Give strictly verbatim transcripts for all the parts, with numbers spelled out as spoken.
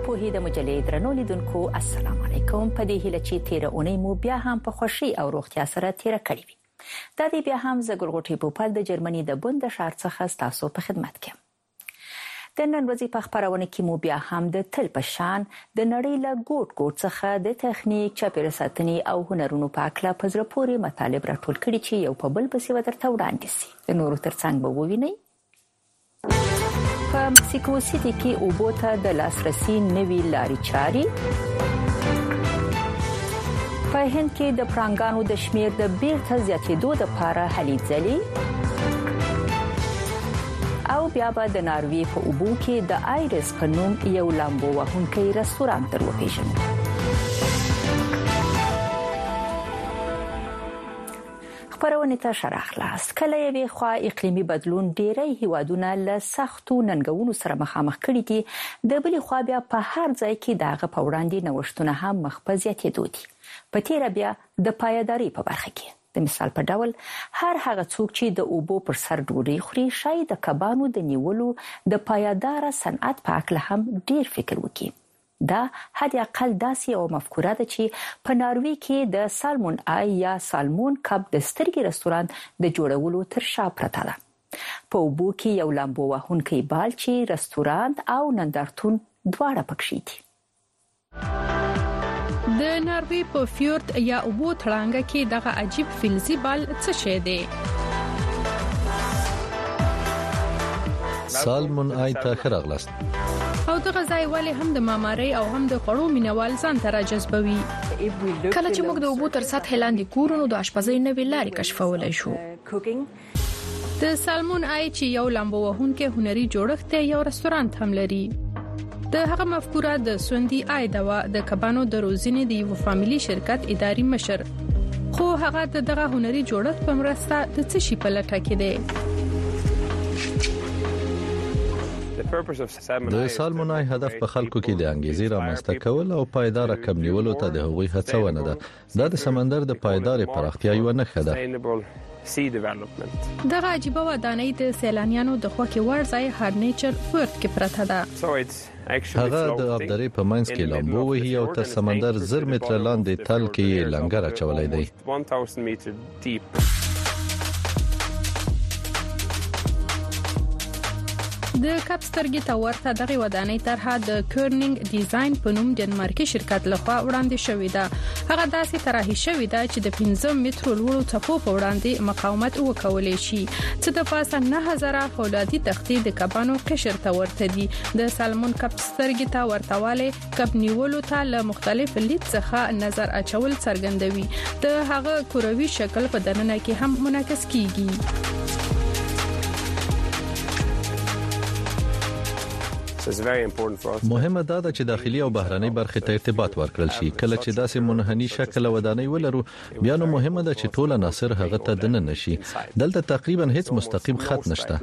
پوهې د مجلې درنو لیدونکو السلام علیکم. په دې هیله چې تیر اونۍ مو بیا هم په خوشي او روغتیا سره تیر کړی وي. دا دی بیا هم زګلغوټي پوپل د جرمني د بوند شهر څخه تاسو په خدمت کې. د نن ورځې په خبرونه کې مو بیا هم د تل په شان د نړۍ له ګوټ ګوټ څخه د تخنیک، چاپیریال ساتنې او هنرونو په اړه په زړه پورې مطالب راټول کړي چې یو په بل پسې ودرته وړاندې شي. د نورو ترڅنګ به ووینئ په مکسیکو سيټي کې اوبو ته د لاسرسي نوي لارې چاري، په هند کې د پرانګانو د شمیر د بیرته زیاتېدو لپاره هلې ځلې، او بیا به د ناروی په اوبو کې د آیرس په نوم یو لامبو وهونکی رستوران تر وپیژنو. خبرونه ته شرح خلاص. کله یوې خوا اقلیمي بدلون ډېری هیوادونه له سختو ننګونو سره مخامخ کړي دي، د بلې خوا بیا په هر ځای کې دغه په وړاندې نوښتونه هم مخ په زیاتېدو دي. په تیر بیا د پایداري په برخه کې د مثال په ډول هر هغه څوک چې د اوبو پر سر ډوډۍ خوري شاید د کبانو د نیولو د پایدار صنعت په اړه هم ډیر فکر وکړي. دا حد اقل داسې یو مفکوره ده چې په ناروی کې د سالمون آی یا سالمون کب د سترګې رستوران د جوړولو تر شا پرته ده. په اوبو کې یو لامبو وهونکی بال چې رستوران او نندارتون دواړه پکې دي. د ناروی په فیورد یا اوبو تړانګه کې دغه عجیب فلزي بال څه شی دی؟ سالمون آی ته خراغلاست. او دغه ځای ولې هم د مامارۍ او هم د خوړو مینوال ځان ته راجذبوي. کله چې موږ د اوبو تر سطح لاندې ګورو د آشپزۍ نوې لارې کشفولای شو. د سالمون آی چې یو لامبو وهونکی هنري جوړښت یو رستوران هم لري. د هغه مفکوره د سوندي آی دوا د کبانو د روزنې د یو فامیلی شرکت اداري مشر، خو هغه دغه هنري جوړښت په مرسته د څه شي په لټه کې دی. د سالمونای هدف په خلکو کې د انګیزې رامنځته کول او پایدار کب نیولو ته د هغوی هڅونه ده. دا د سمندر د پایدار پراختیا یو نښه ده. دغه عجیبه ودانۍ د سیلانیانو د خوښې وړ ځای هارنیچر فورت کې پرته ده. هغه د ابدارې په منځ کې لامبو وهي او تر سمندر زر متره لاندې تل کې لنګر اچولای دی. د کپسترګي ته ورته دغه ودانۍ طرحه د کورنینګ ډیزاین په نوم ډنمارکي شرکت لخوا وړاندې شوې ده. هغه داسې طرحه شوې ده چې د پنځه مترو لوړو څپو په وړاندې مقاومت وکولای شي، چې د پاسه نه هزار فولادي تختې د کبانو قشر ته ورته دي. د سالمون کپسترګي ته ورتهواله کب نیولو ته له مختلف لید څخه نظر اچول څرګندوي. د هغه کوروي شکل په دننه کې هم منعکس کیږي. مهمه ده چې داخلي او بهراني برخې ته ارتباط ورکړل شي. کله چې داسې منحني شکل ودانۍ ولرو بیا نو مهمه ده چې ټول عناصر هغه ته دننه نشي. دلته تقریبا هیڅ مستقیم خط نشته.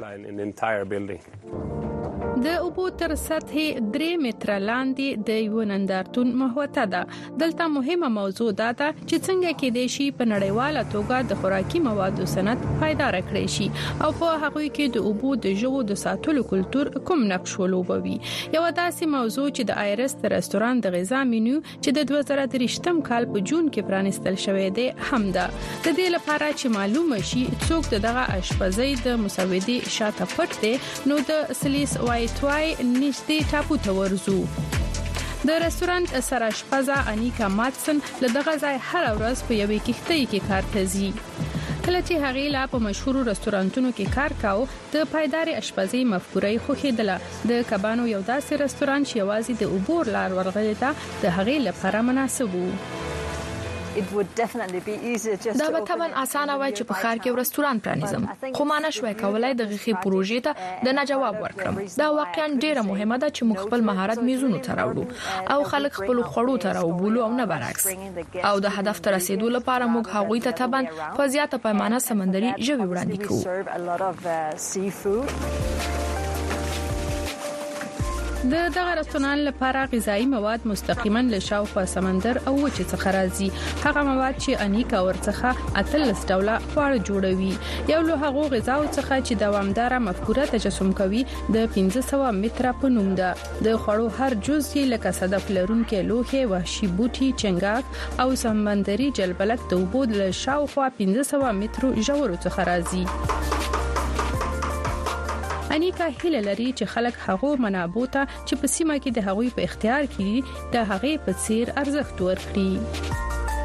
د اوبو تر سطح درې متره لاندې د یو نندارتون محوطه ده. دلته مهمه موضوع ده چې څنګه کې د شي په نړیواله توګه د خوراکي موادو صنعت پایدار کړی شي او په هغه کې د اوبو د ژوو د ساتلو کلچر کوم نقش ولوبوي. یو داسې موضوع چې د آیرس رستوران د غذا مینیو چې د دوه زره درې کال په جون کې پرانستل شوې ده هم ده. د دې لپاره چې معلومه شي څوک دغه آشپزۍ د مسودې شاته پټ دی نو د سلیس وایټ وای نږدې ټاپو ته ورزو. د رستورانت سراشپزه انیکا ماتسن له دغه ځای هر ورځ په یوې کښتۍ کې کار ته ځي. کله چې هغه لا په مشهور رستورانتونو کې کار کاوه د پایدار اشپزۍ مفکوره خوښیدله. د کبانو یو داسې رستوران چې یوازې د اوبور لار ورغلی ته د هغه لپاره مناسب وو. دا به طبعا اسانه وای چې په ښار کې رستوران پرانیزم، خو ما نشوای کولای د غخي پروژې ته د نه جواب ورکړم. دا واقعا ډیره مهمه ده چې موږ خپل مهارت میزونو ته راوړو او خلک خپل خوړو ته راوبولو او نه برعکس. او د هدف ته رسیدو لپاره موږ هغوی ته طبعا په زیاته پیمانه سمندري ژوي وړاندې کوو. د دغه رستوران لپاره غذایی مواد مستقیما له شاوخوا سمندر او وچې څخه راځي. هغه مواد چې انیکا ورڅخه اتلس ډوله خواړه جوړوي. یو له هغو غذاو څخه چې دوامدار مفکوره تجسم کوي د پنځه سوه متره په نوم ده. د خواړو هر جز یې لکه صدف لرونکي لوښي، وحشي بوټي، چنګاښ او سمندري جلبلک د اوبو له شاوخوا پنځه سوه مترو ژورو څخه راځي. انیکا هیله لري چې خلک هغو منابع ته چې په سیمه کې د هغوی په اختیار کې دي د هغې په څیر ارزښت ورکړي.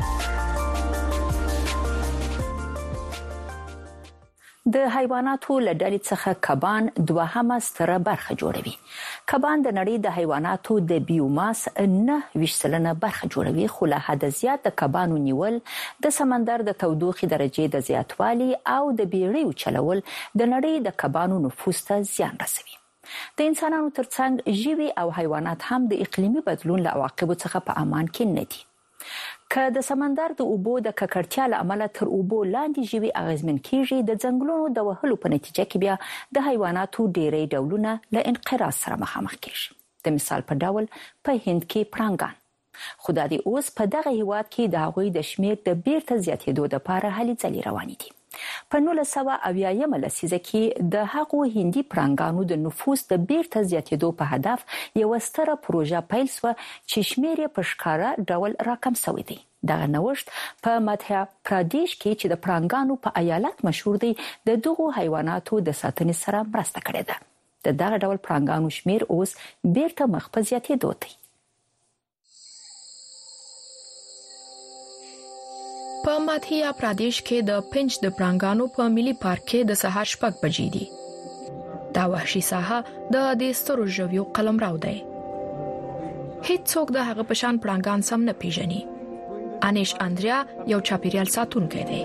د حیواناتو له ډلې څخه کبان دوهمه ستره برخه جوړوي. کبان د نړۍ د حیواناتو د بیوماس نه ویشت سلنه برخه جوړوي، خو له حد زیات د کبانو نیول، د سمندر د تودوخې درجې د زیاتوالي او د بیړیو چلول د نړۍ د کبانو نفوس ته زیان رسوي. د انسانانو ترڅنګ ژوي او حیوانات هم د اقلیمي بدلون له عواقبو څخه په امان کې نه دي. که د سمندر د اوبو د ککړتیا له امله تر اوبو لاندې ژوي اغیزمن کیږي، د ځنګلونو د وهلو په نتیجه کې بیا د حیواناتو ډیری ډولونه له انقراض سره مخامخ کیږي. د مثال په ډول په هند کې پړانګان. خو د اوس په دغه هیواد کې د هغوی د شمیر د بیرته زیاتېدو لپاره هلې ځلې روانې دي. په نولس سوه اویایمه لسیزه کې د هغو هندي پړانګانو د نفوس د بیرته زیاتېدو په هدف یو ستره پروژه پیل شوه چې شمیر یې په ښکاره ډول راکم شوی دی. دغه نوښت په مدهیا پردیش کې چې د پړانګانو په ایالت مشهور دی د دغو حیواناتو د ساتنې سره مرسته کړې ده. د دغه ډول پړانګانو شمیر اوس بیرته مخ په زیاتېدو دی. په مدهیا پردیش کې د پنچ د پړانګانو په ملي پارک کې د سهار شپږ بجې دي. دا وحشي ساحه د دې سترو ژویو قلمرو دی. هیڅ څوک د هغه په شان پړانګان سم نه پیژني. انیش اندریا یو چاپیریال ساتونکی دی.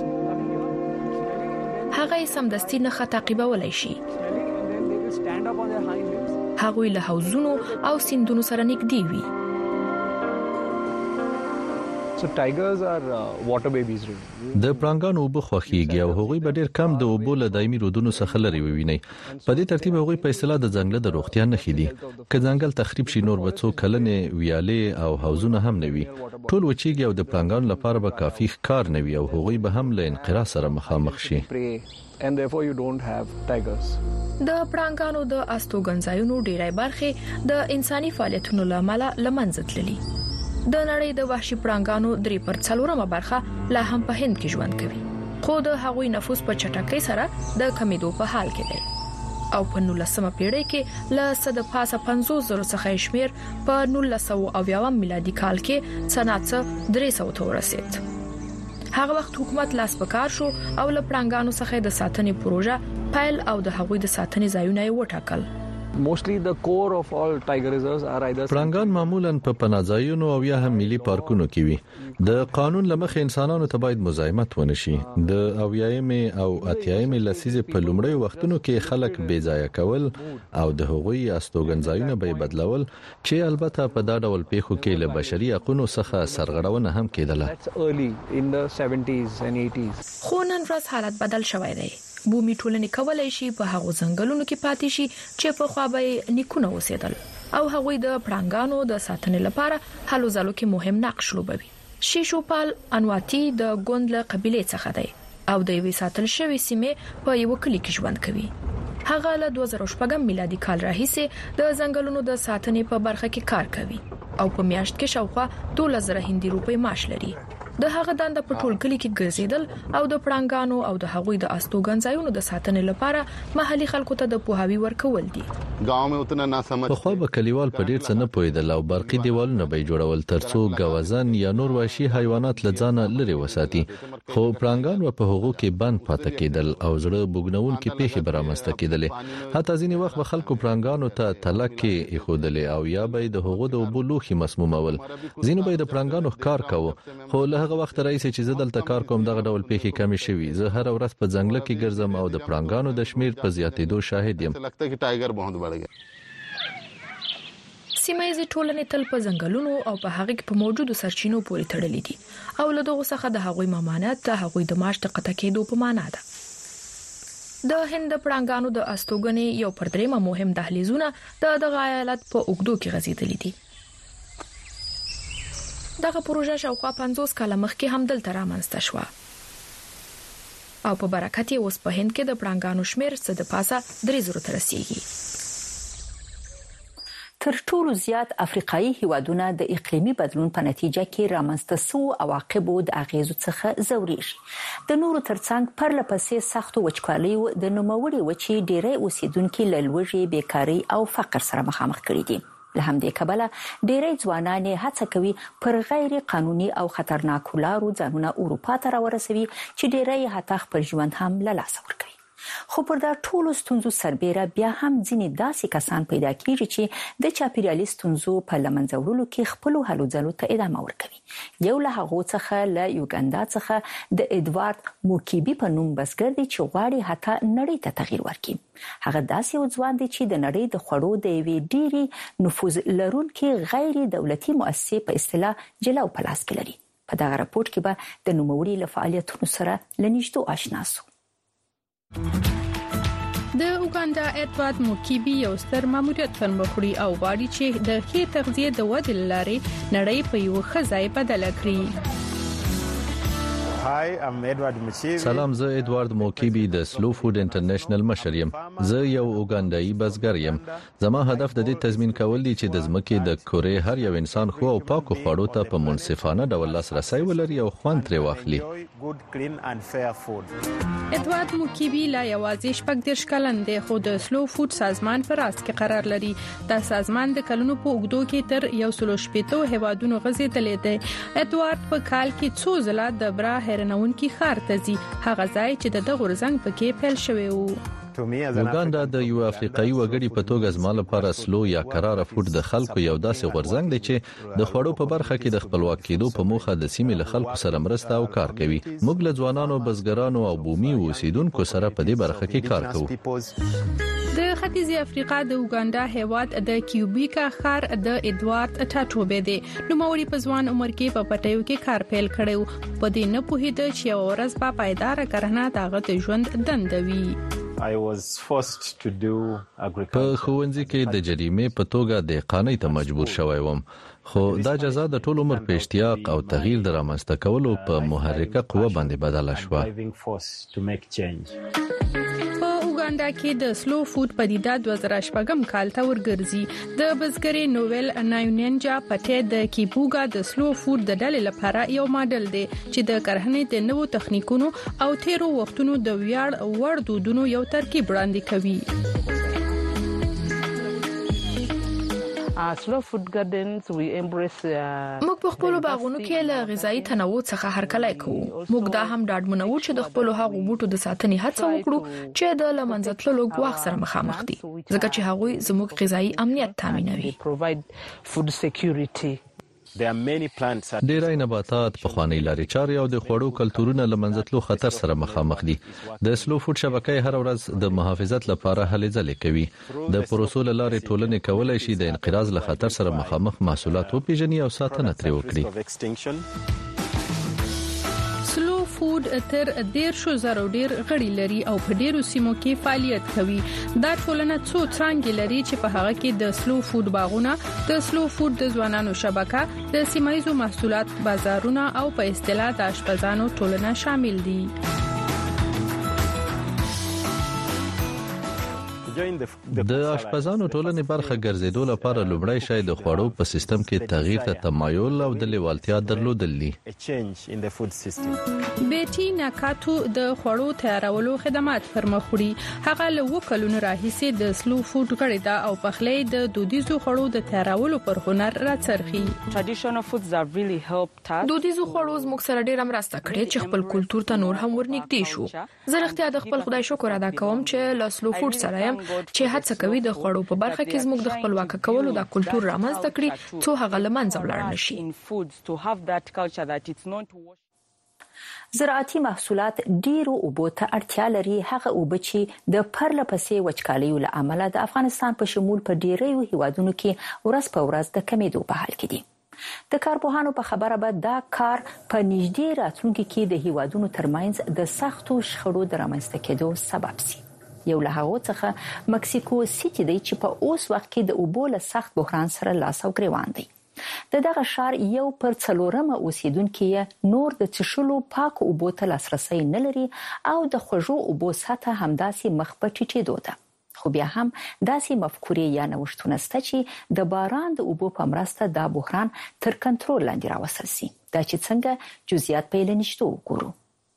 هغه سمدستي نه تعقیبولای شي. هغوی له حوضونو او سیندونو سره نږدې وي. So tigers are uh, water babies really. د پړانګانو اوبه خوښيږي او هغوی به ډېر کم د اوبو له دایمي رودونو څخه لري وویني. په دې ترتیب هغوی په اصطلاح د ځنګل د روغتیا نښې دي. که ځنګل تخریب شي نور به څو کلنې ویالې او حوضونه هم نه وي. ټول وچیږي او د پړانګانو لپاره به کافي ښکار نه وي او هغوی به هم له انقراض سره مخامخ شي. And therefore you don't have tigers. د پړانګانو د استوګنځایونو ډیری برخې د انساني فعالیتونو لامل لمنځه تللي. د نړۍ د وحشي پړانګانو درې پر څلورمه برخه لا هم په هند کې ژوند کوي، خو د هغوی نفوس په چټکۍ سره د کمیدو په حال کې دی او په نولسمه پیړۍ کې له صد پاسه پنځوس زره څخه شمیر په نولس سوه اویایم میلادي کال کې سنت درې سوه ته ورسید. هغه وخت حکومت لاس په کار شو او له پړانګانو څخه د ساتنې پروژه پیل او د هغوی د ساتنې ځایونه یې وټاکل. Mostly the core of all tiger reserves are either پړانګان معمولاً په پناهځایونو او یا هم ملي پارکونو کې وي. د قانون لمخې انسانانو ته باید مزاحمت ونشي. د اویایمې او اتیایمې لسیزې په لومړیو وختونو کې خلک بې ځایه کول او د هغوی استوګنځایونه به بدلول چې البته په دا ډول پیښو کې له بشري حقوقو څخه سرغړونه هم کېدله. early in the seventies and eighties. خو نن ورځ حالت بدل شوی دی. بومي ټولنې کولای شي په هغو ځنګلونو کې پاتې شي چې په خوا به نیکونه اوسېدل او هغوی د پړانګانو د ساتنې لپاره هلو ځلو کې مهم نقش لوبوي. شیشوپال انواتی د ګوند له قبیلې څخه دی او د یوې ساتل شوې سیمې په یو کلی کې ژوند کوي. هغه له دوه زره شپږم میلادي کال راهیسې د ځنګلونو د ساتنې په برخه کې کار کوي او په میاشت کې شاوخوا دولس زره هندي روپۍ معاش لري. د هغه دنده په ټول کلی کې ګرځیدل او د پړانګانو او د هغوی د استوګنځایونو د ساتنې لپاره محلي خلکو ته د پوهاوی ورکول دي. گاؤں میں اتنا نہ سمجھ په خو به کلیوال په ډیر څه نه پوهیدل او برقي دیوالونه به جوړول ترڅو غوازان یا نور وحشي حیوانات لځانه لري وساتي. خو پړانګان په هغو کې بند پاتې کېدل او زړه بوګنون کې پیښې برامسته کېدلې. حتی ځینې وخت به خلکو پړانګانو ته تلکې اخودلې او یا به د هغو د وبلوخي مسمومول. ځینې به د پړانګانو ښکار کاوه. خو له هغه وخت راځي چې زدل تکار کوم دغه ډول پیښې کمی شوي. زه هر ورځ په ځنګل کې ګرځم او د پړانګانو د شمیر په زیاتېدو شاهد یم. لگتا ہے کہ ٹائیگر بہت بڑھ گیا. سیمایي ټولنې تل په ځنګلونو او په هغه کې په موجودو سرچینو پورې تړلې دي او له دغه څخه د هغوی ممانعت د هغوی د معاش د قطع کېدو په معنا ده. د هند پړانګانو د استوګنې یو پر درېمه مهم دهلیزونه د دغه ایالت په اوګدو کې غځېدلې دي. دغه پروژه شاوخوا پنځوس کاله مخکې هم دلته رامنځته شوه او په برکت یې اوس په هند کې د پړانګانو شمیر څه د پاسه درې زره ته رسیږي. تر ټولو زیات افریقایي هیوادونه د اقلیمي بدلون په نتیجه کې رامنځته شوو عواقبو د اغیزو څخه ځوريږي. د نورو ترڅنګ پرلپسې سختو وچکالیو د نوموړي وچی ډیری اوسیدونکو له لوږې، بیکاری او فقر سره مخامخ کړي دي. له همدې کبله ډیری ځوانان هڅه کوي پر غیر قانوني او خطرناکو لارو ځانونه اروپا ته راورسوي چې ډیری حتی خپل ژوند هم له لاسه ورکوي. خو پر دا ټولو ستونزو سربېره بیا هم ځینې داسې کسان پیدا کیږي چې د چاپیریالي ستونزو په لمنځه وړلو کې خپل هلو ځلو ته ادامه ورکوي. یو له هغو څخه له یوګاندا څخه د ادوارد موکیبي په نوم بزګر دی چې غواړي حتی نړۍ ته تغییر ورکړي. هغه داسې یو ځوان دی چې د نړۍ د خوړو د یوې ډېرې نفوذ لرونکي غیر دولتي مؤسسې په اصطلاح جلاو په لاس کې لري. په دغه راپورټ کې به د نوموړي له فعالیتونو سره لنیږدې آشنا شو. د اوګاندا ادوارد موکیبي یو ستر ماموریت پرمخ وړي او غواړي چې د ښې تغذیې د ودې لارې نړۍ په یو ښه ځای بدل کړي. سلام، زه ادوارد موکیبي د سلو فود انټرنیشنل مشر یم. زه یو اوګاندایي بزګر یم. زما هدف د دې تضمین کول دی چې د ځمکې د کورې هر یو انسان خو او پاکو خوړو ته په منصفانه ډول لاسرسي ولري او خوند ترې واخلي. ادوارد موکیبي لا یوازې شپږ دیرش کلن دی خو د سلو فود سازمان په راس کې قرار لري. دا سازمان د کلونو په اوږدو کې تر یو سل شپږ هیوادونو غځېدلی دی. ادوارد په کال کې څو ځله د برا هرنونکي خار ته ځي، هغه ځای چې د دغه ورزنګ پکې پیل شوی وو. اوګاندا د یو افریقایي وګړي په توګه زما لپاره سلو یا قرار فود د خلکو یو داسې غورځنګ دی چې د خوړو په برخه کې د خپلواک کېدو په موخه د سیمې له خلکو سره مرسته او کار کوي. موږ له ځوانانو، بزګرانو او بومي اوسیدونکو سره په دې برخه کې کار کوو. د ختیځی افریقا د اوګاندا هیواد د کیوبیکا ښار د ادوارد ټاټوبه دی. نوموړي په ځوان عمر کې په پټیو کې کار پیل کړو. په دې نه پوهیده چې یو ورځ په پایدار کرهڼه دغه د ژوند دندوي. په ښوونځي کې د جریمې په توګه د قانې ته مجبور شوی وم، خو دا جزا د ټول عمر په اشتیاق او تغییر د رامنځته کولو په محرکه قوه باندې بدله شوه. په اوګاندا کې د سلو فود پدیده دوه زره شپږم کال ته ورګرځي. د بزګری نوویل نایونینجا پټه د کیبوګا د سلو فود د ډلې لپاره یو ماډل دی چې د کرهڼې د نوو تخنیکونو او تیرو وختونو د ویاړ وړ دودونو یو ترکیب وړاندې کوي. موږ په خپل باغونو کې له غذایی تنوع څخه هرکلی کوو. موږ دا هم ډاډمنو چې د خپل هغو بوټو د ساتنې هڅه وکړو چې د لمنځه تللو ګواښ سره مخامخ دي، ځکه چې هغوی زموږ غذایی امنیت تضمینوي. ډیری نباتات په خواني لاري چاري او د خوړو کلتورونو لمنځتلو خطر سره مخامخ دي. د سلو فود شبکې هر ورځ د محافظت لپاره هلې ځلې کوي. د پروسو لاري ټولنې کولای شي د انقراض له خطر سره مخامخ محصولات وپیژني او ساتنه ترې وکړي. سلو فود تر دیرشو زرو ډیر غړي لري او په ډیرو سیمو کې فعالیت کوي. دا ټولنه څو څانګې لري چې په هغه کې د سلو فود باغونه، د سلو فود د ځوانانو شبکه، د سیمایي محصولات بازارونه او په اصطلاح د اشپزانو ټولنه شامل دي. د اشپزانو ټولنې برخه ګرځیدو لپاره لومړی شی د خوړو په سیستم کې تغییر ته تمایل او د لیوالتیا درلودل دي. بیټی ناکاتو د خوړو تیارولو خدمات پرمخ وړي. هغه له وکلونو راهیسې د سلو فود غړي دا او پخلې د دودیزو خوړو د تیارولو پر هنر راڅرخي. دودیزو خوړو زموږ سره ډیر مرسته کړې چې خپل کلچر ته نور هم ورنږدې شو. زه رښتیا د خپل خدای شکر ادا کوم چې له سلو فود سره یم چې هڅه کوي د خوړو په برخه کې زموږ د خپلواک کولو د کلچر رامنځته کړي څو هغه لمنځه ولاړ نشي. زراعتي محصولات ډیرو اوبو ته اړتیا لري. هغه اوبه چې د پرلپسې وچکالیو له امله د افغانستان په شمول په ډیرو هیوادونو کې ورځ په ورځ د کمیدو په حال کې دي. د کارپوهانو په خبره به دا کار په نږدې راتلونکي کې د هیوادونو ترمنځ د سختو شخړو د رامنځته کېدو سبب شي. یو له هغو څخه مکسیکو سيټي دی چې په اوس وخت کې د اوبو له سخت بحران سره لاس او ګریوان دی. د دغه ښار یو پر څلورمه اوسیدونکو نور د څښلو پاکو اوبو ته لاسرسي نه لري او د خوږو اوبو سطح همداسې مخ په ټیټېدو ده. خو بیا هم داسې مفکورې یا نوښتونه شته چې د باران د اوبو په مرسته دا بحران تر کنټرول لاندې راوستل شي. دا چې څنګه جزئیات په لنیشتو وګورو.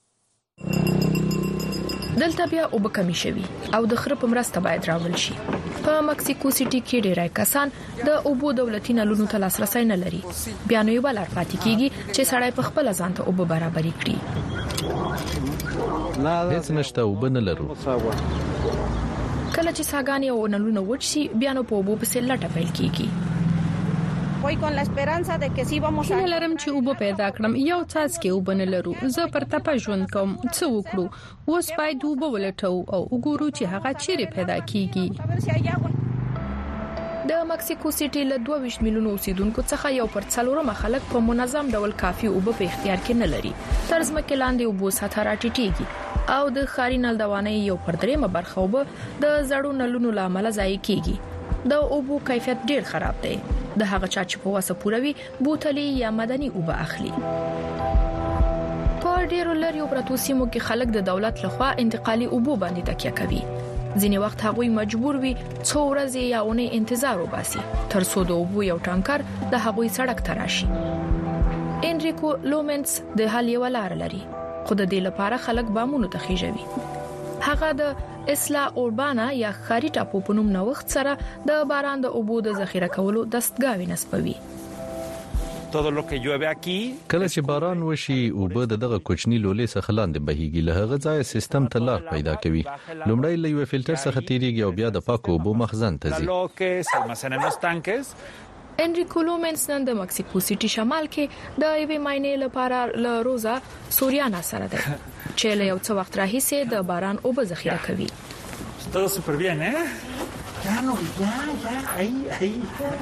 دلته بیا اوبه کمی شوي او د خره په مرسته باید راول شي. په مکسیکو سيټي کې ډېری کسان د اوبو دولتي نلونو ته لاسرسي نه لري. بیا نو یو بل پاتې کیږي چې سړی په خپل ځان ته اوبه برابرې کړي. هیڅ نشته اوبه نه لرو. کله چې ساګانی او نلونه وچ شي بیا نو په اوبو پسې لټه پیل کیږي. Voy con la esperanza de que sí vamos a هیله لرم چې اوبه پیدا کړم. یو څاڅکی اوبه نه لرو. زه پر تپه ژوند کوم. څه وکړو؟ اوس باید اوبه ولټو او وګورو چې هغه چیرې پیدا کیږي. د مکسیکو سيټي له دوه ویشت میلیونو اوسیدونکو څخه یو پر څلورمه خلک په منظم ډول کافي اوبه په اختیار کې نه لري. تر ځمکې لاندې اوبو سطح راټیټېږي او د ښاري نلدوانۍ یو پر دریمه برخه اوبه د زړو نلونو لامل ضایع کیږي. د اوبو کیفیت ډیر خراب دی. د هغه چا چې په واسه پوروي بوتلې یا مدني اوبه اخلي. په ډیرو لريو پرتو سیمو کې خلک د دولت لخوا انتقالي اوبو باندې تکیه کوي. ځینې وخت هغوی مجبور وي څو ورځې یا اونۍ انتظار وباسي تر څو د اوبو یو ټانکر د هغوی سړک ته راشي. انریکو لومنس د حل یو لار لري خو د دې لپاره خلک بامونو ته خېژوي. هغه د اسلا اوربانا یا خاري ټاپو په نوم نوښت سره د باران د اوبو د ذخیره کولو دستګاوې نسبوي. کله چې باران وشي اوبه د دغه کوچنی لولې څخه لاندې بهيږي. له هغه ځای سیستم ته لار پیدا کوي. لومړی له یو فلټر څخه تیریږي او بیا د پاکو اوبو مخزن ته ځي. انریکو لومنس نن د مکسیکو سيټي شمال کې د ایوي ماینې لپاره له روزا سوریانا سره ده چې له یو څو وخت راهیسې د باران اوبه ذخیره کوي. Todo súper bien, ¿eh? Ya no, ya, ya, ahí, ahí.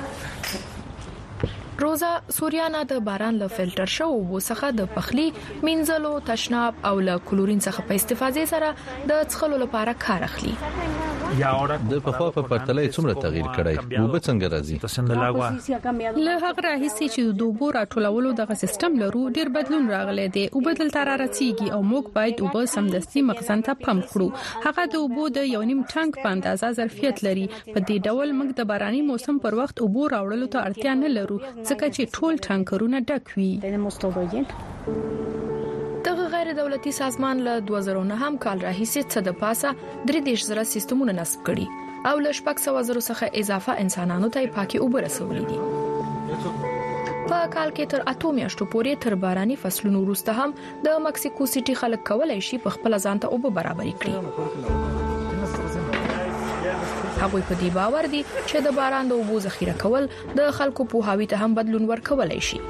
روزا سوریانا د باران له فلټر شو اوبو څخه د پخلي، مینځلو، تشناب او له کلورین څخه په استفادې سره د څښلو لپاره کار اخلي. د پخوا په پرتله څومره تغییر کړی؟ اوبه څنګه راځي؟ له هغه راهیسې چې د اوبو راټولولو دغه سیستم لرو ډیر بدلون راغلی دی. اوبه دلته را رسیږي او موږ باید اوبه سمدستي مخزن ته پمپ کړو. هغه د اوبو د یو نیم ټانک په اندازه ظرفیت لري. په دې ډول موږ د باراني موسم پر وخت اوبو راوړلو ته اړتیا نه لرو ځکه چې ټول ټانکرونه ډک وي. دغه غیر دولتي سازمان له دوه زره نه هم کال راهیسې څه د پاسه درې دېرش زره سیستمونه نصب کړي او له شپږ سوه زره څخه اضافه انسانانو ته پاکي اوبه رسولې دي. په کال کې تر اته میاشتو پورې تر باراني فصلونو وروسته هم د مکسیکو سيټي خلک کولای شي په خپل ځان ته اوبه برابرې کړي. هغوی په دې باور دي چې د باران د اوبو ذخیره کول د خلکو پوهاوی ته هم بدلون ورکولای شي.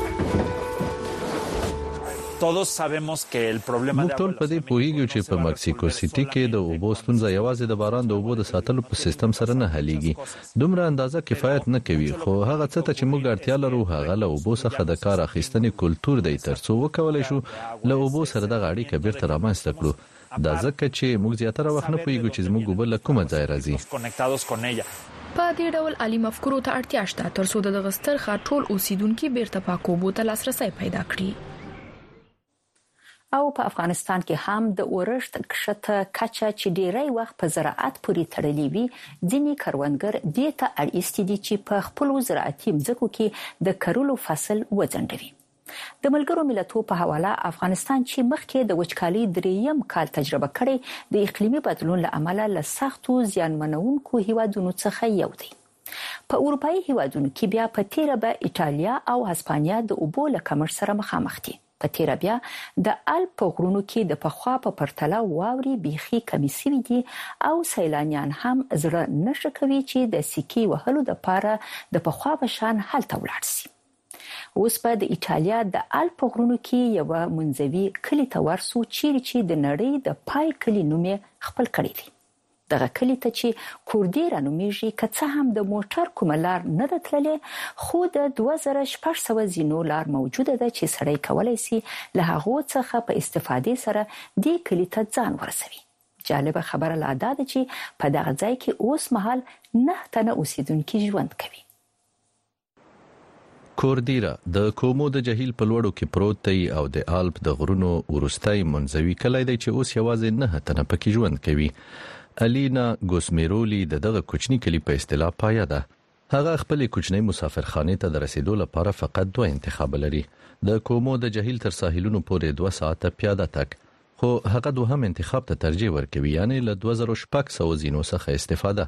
موږ ټول په دې پوهیږو چې په مکسیکو سيټي کې د اوبو ستونزه یوازې د باران د اوبو د ساتلو په سیستم سره نه حلېږي. دومره اندازه کفایت نه کوي، خو هغه څه ته چې موږ اړتیا لرو هغه له اوبو څخه د کار اخیستنې کلتور دی ترڅو وکولای شو له اوبو سره د اړیکه بیرته رامنځته کړو. دا ځکه چې موږ زیاتره وخت نه پوهیږو چې زموږ اوبه له کومه ځای راځي. په دې ډول عالی مفکورو ته اړتیا شته ترڅو د دغه ستر ښار ټول اوسیدونکو بیرته پاکو اوبو ته لاسرسي پیدا کړي. او په افغانستان کې هم د اورښت کښته کچه چې ډیری وخت په زراعت پورې تړلې وي، ځینې کروندګر دې ته اړ ایستي دي چې په خپل زراعتي ځمکو کې د کرلو فصل وځنډوي. د ملګرو ملتونو په حواله افغانستان چې مخکې د وچکالي دریم کال تجربه کړي د اقلیمي بدلون له امله له سختو زیانمنونکو هیوادونو څخه یو دی. په اروپאי هیوادونو کې بیا په تیره به ایټالیا او هسپانیا د اوبو له کمښت سره مخامخ دي. په تیره بیا د الپ په غرونو کې د پخوا په پرتله واوري بيخي کمی سوي دي او سیلانیان هم زړه نشه کوي چې د سکی وهلو د پاره د پخوا په شان هلته ولاړ شي. اوس په د ایټالیا د الپ غرونو کې یو منځوي کلی ته ورسو چې د نړۍ د پای کلی نوم خپل کړی دی. دغه کلی ته چې کوردیرا نومیږي، که څه هم د موټر کومه لار نه ده تللې، خو د دوه زره شپږ سوه زینو لار موجوده ده چې سړی کولای شي له هغو څخه په استفادې سره دې کلی ته ځان ورسوي. جالب خبره لا ده چې په دغه ځای کې اوس مهال نه تنه اوسیدونکو ژوند کوي. کوردیرا د کومو د جهیل په لوړو کې پروت دی او د آلپ د غرونو ورستای منځوي کلی دی چې اوس یوازې نه تنه پکې ژوند کوي. الینا ګوسمیرولی د دغه کوچنی کلی په اصطلاح پایا ده. هغه خپل کوچنی مسافرخانه ته د رسیدو لپاره فقط دوه انتخاب لري. د کومو د جهیل تر ساحلونو پورې دوه ساعته پیاده تک، خو هغه دوهم انتخاب ته ترجیح ورکوي، یعنی له دوه زره شپږ سوه زینو څخه استفاده.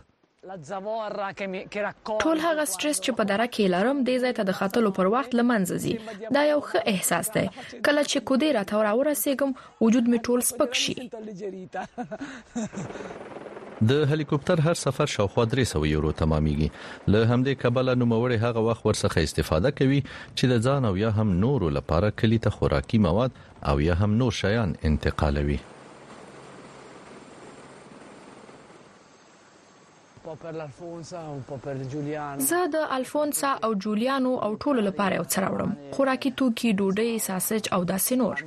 ټول هغه سټرس چې په دره کې لرم د ځای ته د خاتلو پر وخت لمنځه ځي. دا یو ښه احساس دی. کله چې کودیرا ته راورسېږم وجود می ټول سپک شي. د هلیکوپټر هر سفر شاوخوا درې سوه یورو تمامېږي. له همدې کبله نوموړی هغه وخت ورڅخه استفاده کوي چې د ځان او یا هم نورو لپاره کلی ته خوراکي مواد او یا هم نور شیان انتقالوي. زه د الفونسا او جولیانو او ټولو لپاره یو څه راوړم. خوراکي توکي، ډوډۍ، ساسج او داسې نور.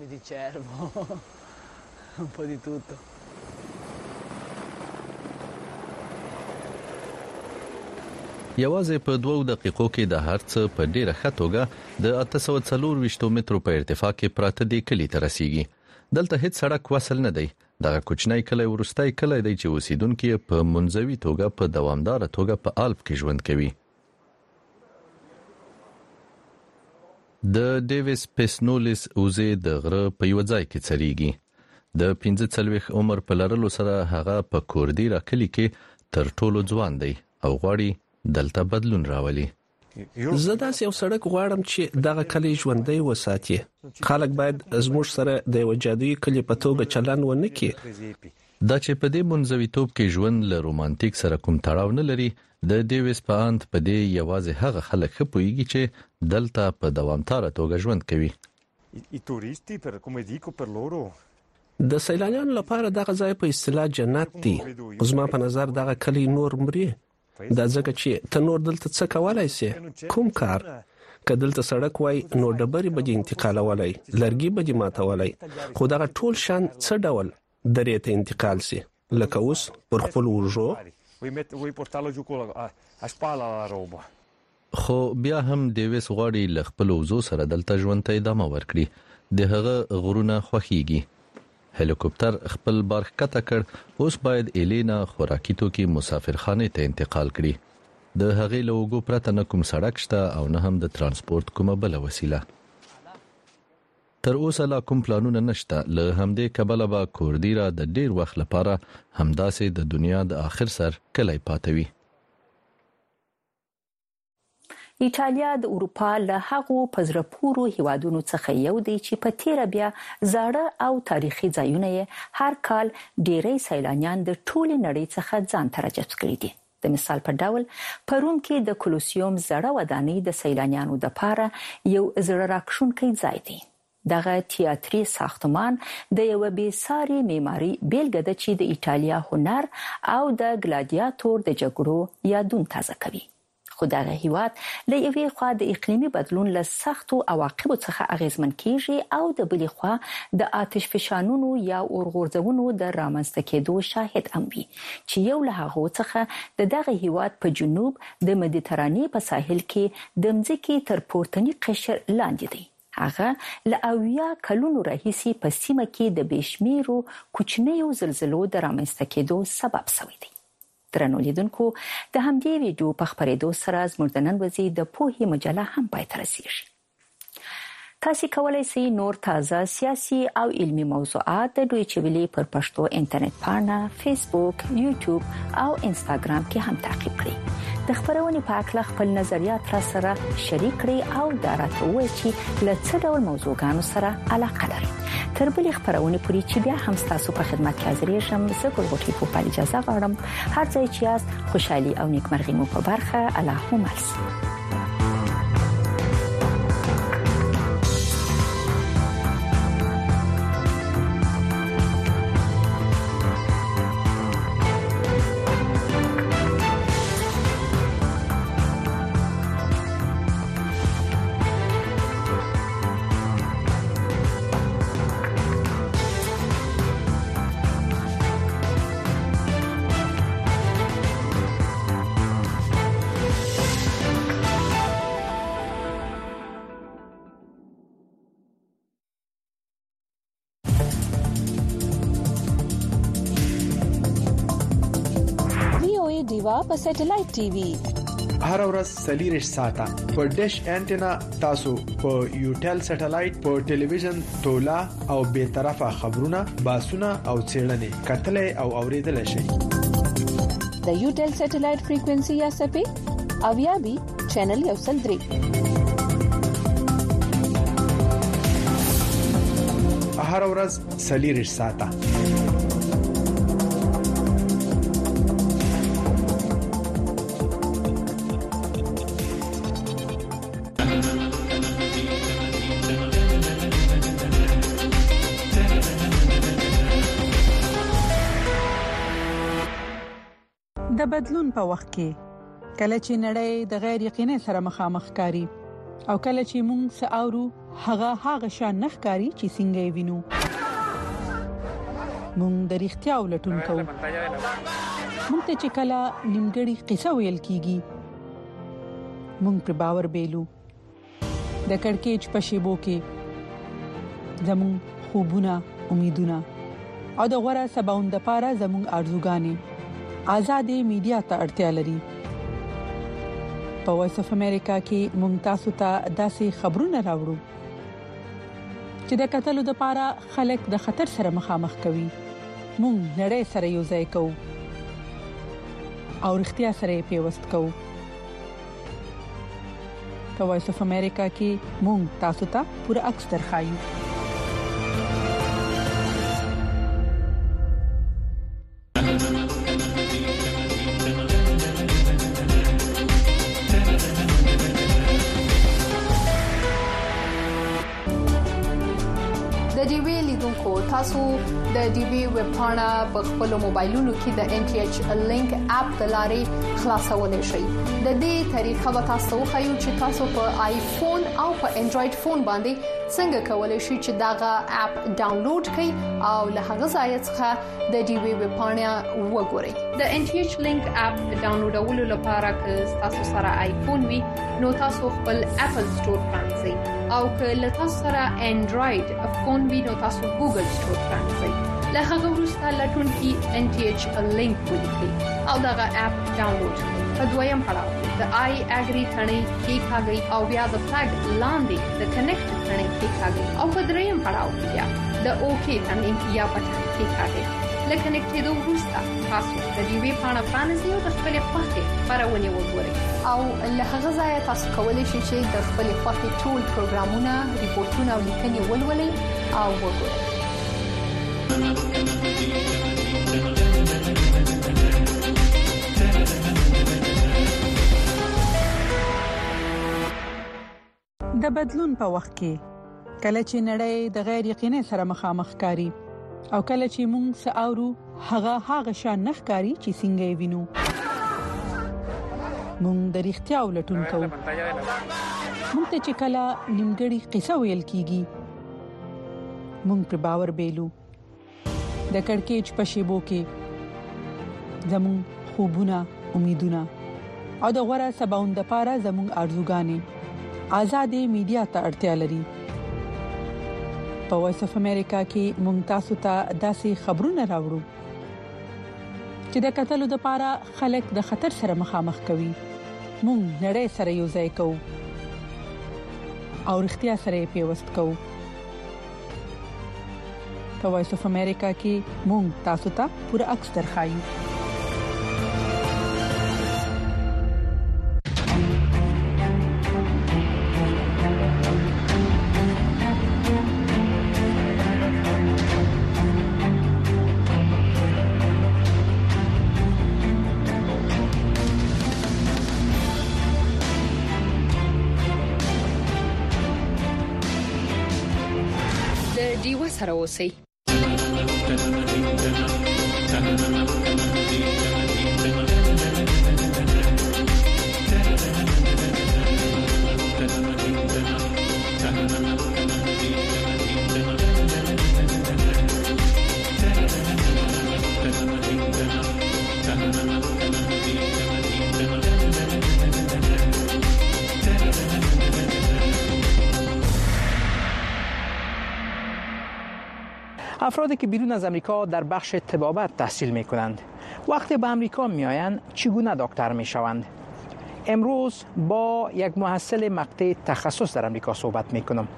یوازې په دوه دقیقو کې د هر څه په ډیره ښه توګه د اته سوه څلور ویشت مترو په ارتفاع کې پراته دی کلی ته رسیږي. دلته هیڅ سړک وصل نه دی. دغه کوچنی کلی ورستای کلی دی چې اوسیدونکو په منځوي توګه په دوامدار توګه په آلپ کې ژوند کوي. د ډیویس پیسنولیس اوزې د غره په یو ځای کې څریږي. د پنځه څلوېښت عمر په لرلو سره هغه په کوردیرا کلی کې تر ټولو ځوان دی او غواړي دلته بدلون راولي. زه داسې یو سړک غواړم چې دغه کلی ژوندی وساتي. خلک باید زموږ سره د یو جادویي کلی په توګه چلند ونه کړي. دا چې په دې منځویتوب کې ژوند له رومانټیک سره کوم تړاو نه لري، د ډیویس په اند په دې یوازې هغه خلک ښه پوهیږي چې دلته په دوامدار توګه ژوند کوي. د سیلانیانو لپاره دغه ځای په اصطلاح جنت دی. زما په نظر دغه کلی نور مري. دا ځکه چې ته نور دلته څه کولای شي؟ کوم کار؟ که دلته سړک وای نو ډبرې به دې انتقالولای، لرګي به دې ماتولای، خو دغه ټول شان څه ډول درې ته انتقال شي لکه اوس پر خپل ورژو. خو بیا هم ډیویس غواړي له خپل وزو سره دلته ژوند ته ادامه ورکړي. د هغه غرونه خوښیږي. هلیکوپټر خپل بار ښکته کړ. اوس باید الینا خوراکي توکي مسافرخانه ته انتقال کړي. د هغې له اوږو پرته نه کوم سړک شته او نه هم د ترانسپورت کومه بل وسیله. تر اوسه لا کوم پلانونه نشته. له همدې کبله به کوردیرا د ډیر وخت لپاره همداسې د دنیا د آخر سر کلی پاتوي. ایټالیا د اروپا له هغو پزره پورو هیوادونو څخه یو دی چې په تیر بیا زاړه او تاریخي ځایونه یې هر کال ډیری سیلانیان د ټولې نړۍ څخه ځان ته راجذب کړي دي. د مثال په ډول پرون کې د کولوسیوم زړه ودانۍ د سیلانیانو لپاره یو زړه راکښونکی ځای دی. دغه تیاتري ساختمان د یو بېساري معماري بیلګه ده چې د ایټالیا هنر او د ګلادیاتور د جګړو یادون تازه کوي. خو دغه هیواد له یوې خوا د اقلیمي بدلون له سختو عواقبو څخه اغیزمن کیږي او د بلې خوا د آتش فشانونو یا اورغورځونو د رامنځته کېدو شاهد هم وي چې یو له هغو څخه د دغه هیواد په جنوب د مدیترانې په ساحل کې د مځکې تر پورتني قشر لاندې دی. هغه له اویا کلونو راهیسې په سیمه کې د بشمیرو کوچنیو زلزلو د رامنځته کېدو سبب شوی دی. درنو لیدونکو، د همدې ویډیو په خبرېدو سره زموږ د نن ورځې د پوهې مجله هم پای ته رسیږي. تاسو کولای شئ نور تازه سیاسي او علمي موضوعات د دوی ویلي پر پښتو انټرنیټ پاڼه، فیسبوک، یوټیوب او انستګرام کې هم تعقیب کړئ. د خبرونې په اړه خپل نظریات را سره شریک کړئ او دا راته ووایئ چې له څه ډول موضوعاتو سره علاقه لرئ. تر بلې خبرونې پورې چې بیا هم تاسو په خدمت کې حاضرېږم، زه ګلغوټۍ پوپل اجازه غواړم. هر ځای چې یاست خوشحالي او نیکمرغي مو په برخه. اللهم صل. دیوا په سټلایټ ټي وي هر ورځ سلیریش ساته په ډیش انټینا تاسو په یوټل سټلایټ په ټلویزیون تولا او به طرفه خبرونه باسونه او چیرلنې کتلې او اوریدل شي د یوټل سټلایټ فریکوئنسي یا سپې او یا بي چینل یو سل درې هر ورځ سلیریش ساته د بدلون په وخت کې کله چې نړۍ د غیر یقیني سره مخامخ کاری او کله چې موږ ساورو هغه هغه شان نخکاری چې څنګه وینو موږ د اړتیا ولټون کوو موږ ته چې کله نیمګړی قصه ویل کیږي موږ پر باور بیلو د کڑکېچ په شیبو کې زموږ خوبونه امیدونه او د غوړه سباوند لپاره زموږ ارزوګانې آزادې میډیا ته اړتیا لري په وایس اف امریکا کې موږ تاسو ته داسې خبرونه راوړو چې د قتل لپاره خلک د خطر سره مخامخ کوي موږ نړۍ سره یو ځای کوو او اړتیا سره پیوست کوو په وایس اف امریکا کې موږ تاسو ته پوره عکس درخایو تاسو د ډي وی ویب پاڼه په خپل موبایلونو کې د ان ټي ایچ لینک اپ د لارې خلاصولای شئ د دې طریقه به تاسو خو چې تاسو په آیفون او په انډراید فون باندې څنګه کولای شئ چې داغه اپ ډاونلوډ کړئ او له هغه ځای څخه د ډي وی ویب پاڼه وګورئ د ان ټي ایچ لینک اپ ډاونلوډولو لپاره که تاسو سره آیفون وي نو تاسو خپل اپل سٹور پرانځئ او که له تاسو سره انډراید فون وي نو تاسو ګوګل سٹور پرانځئ له هغه وروسته لټون کې ان ټي ایچ لینک ولیکئ او داغه اپ ډاونلوډ کړئ په دویم پړاو د آی اګری ثنې کې ښاګي او بیا د فلګ لاندې د کنیکټ ثنې کې ښاګي او په دریم پړاو کې بیا د اوکی ثنې یا بټن کې ښاګي لکه کنیکټېدو وروسته تاسو د دې وی پاڼه پرانځئ او د خپل خوښې خبرونه وګورئ او له هغه ځای تاسو کولی شئ چې د خپل خوښې ټول پروګرامونه ریپورتونه او لیکنې ولولئ او وګورئ د بدلون په وخت کې کله چې نړۍ د غیر یقیني سره مخامخ کاری او کله چې موږ ساورو هغه هغه شان نخکاری چې څنګه وینو موږ د اړتیا ولټون کوو موږ ته چې کله نیمګړی قصه ویل کیږي موږ پر باور بیلو د کڑکېچ په شیبو کې زموږ خوبونه امیدونه او د غوړه سباوند لپاره زموږ ارزوګانې آزادې میډیا ته اړتیا لري په وایس اف امریکا کې موږ تاسو ته داسې خبرونه راوړو چې د قتل لپاره خلک د خطر سره مخامخ کوي موږ نړۍ سره یو ځای کوو او اړتیا سره پیوست کوو په وایس اف امریکا کې موږ تاسو ته پوره عکس درخایو دیوه سره اوسئ افرادی که بیرون از آمریکا در بخش طبابت تحصیل می‌کنند وقتی به امریکا میآیند چگونه دکتر میشوند؟ امروز با یک محصل مقطع تخصص در امریکا صحبت میکنم.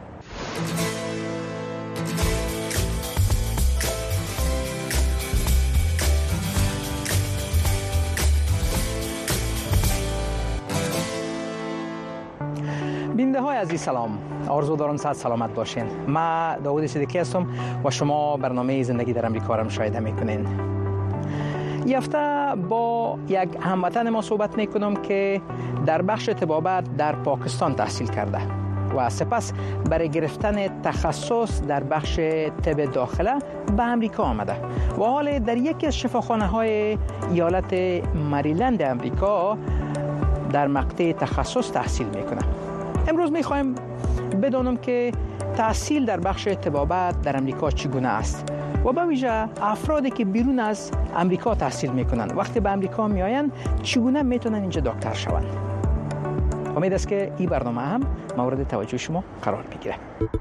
بیننده های عزیز سلام، آرزو دارم صحت سلامت باشین. من داوود صدیقی هستم و شما برنامه زندگی در امریکا را مشاهده میکنین. این هفته با یک هموطن ما صحبت میکنم که در بخش طبابت در پاکستان تحصیل کرده و سپس برای گرفتن تخصص در بخش طب داخله به امریکا آمده و حال در یکی از شفاخانه های ایالت مریلند امریکا در مقطع تخصص تحصیل میکنه. امروز میخوایم بدانم که تحصیل در بخش طبابت در امریکا چگونه است و به ویژه افرادی که بیرون از امریکا تحصیل میکنن وقتی به امریکا میآیند چگونه میتونن اینجا دکتر شوند. امید است که این برنامه هم مورد توجه شما قرار بگیره.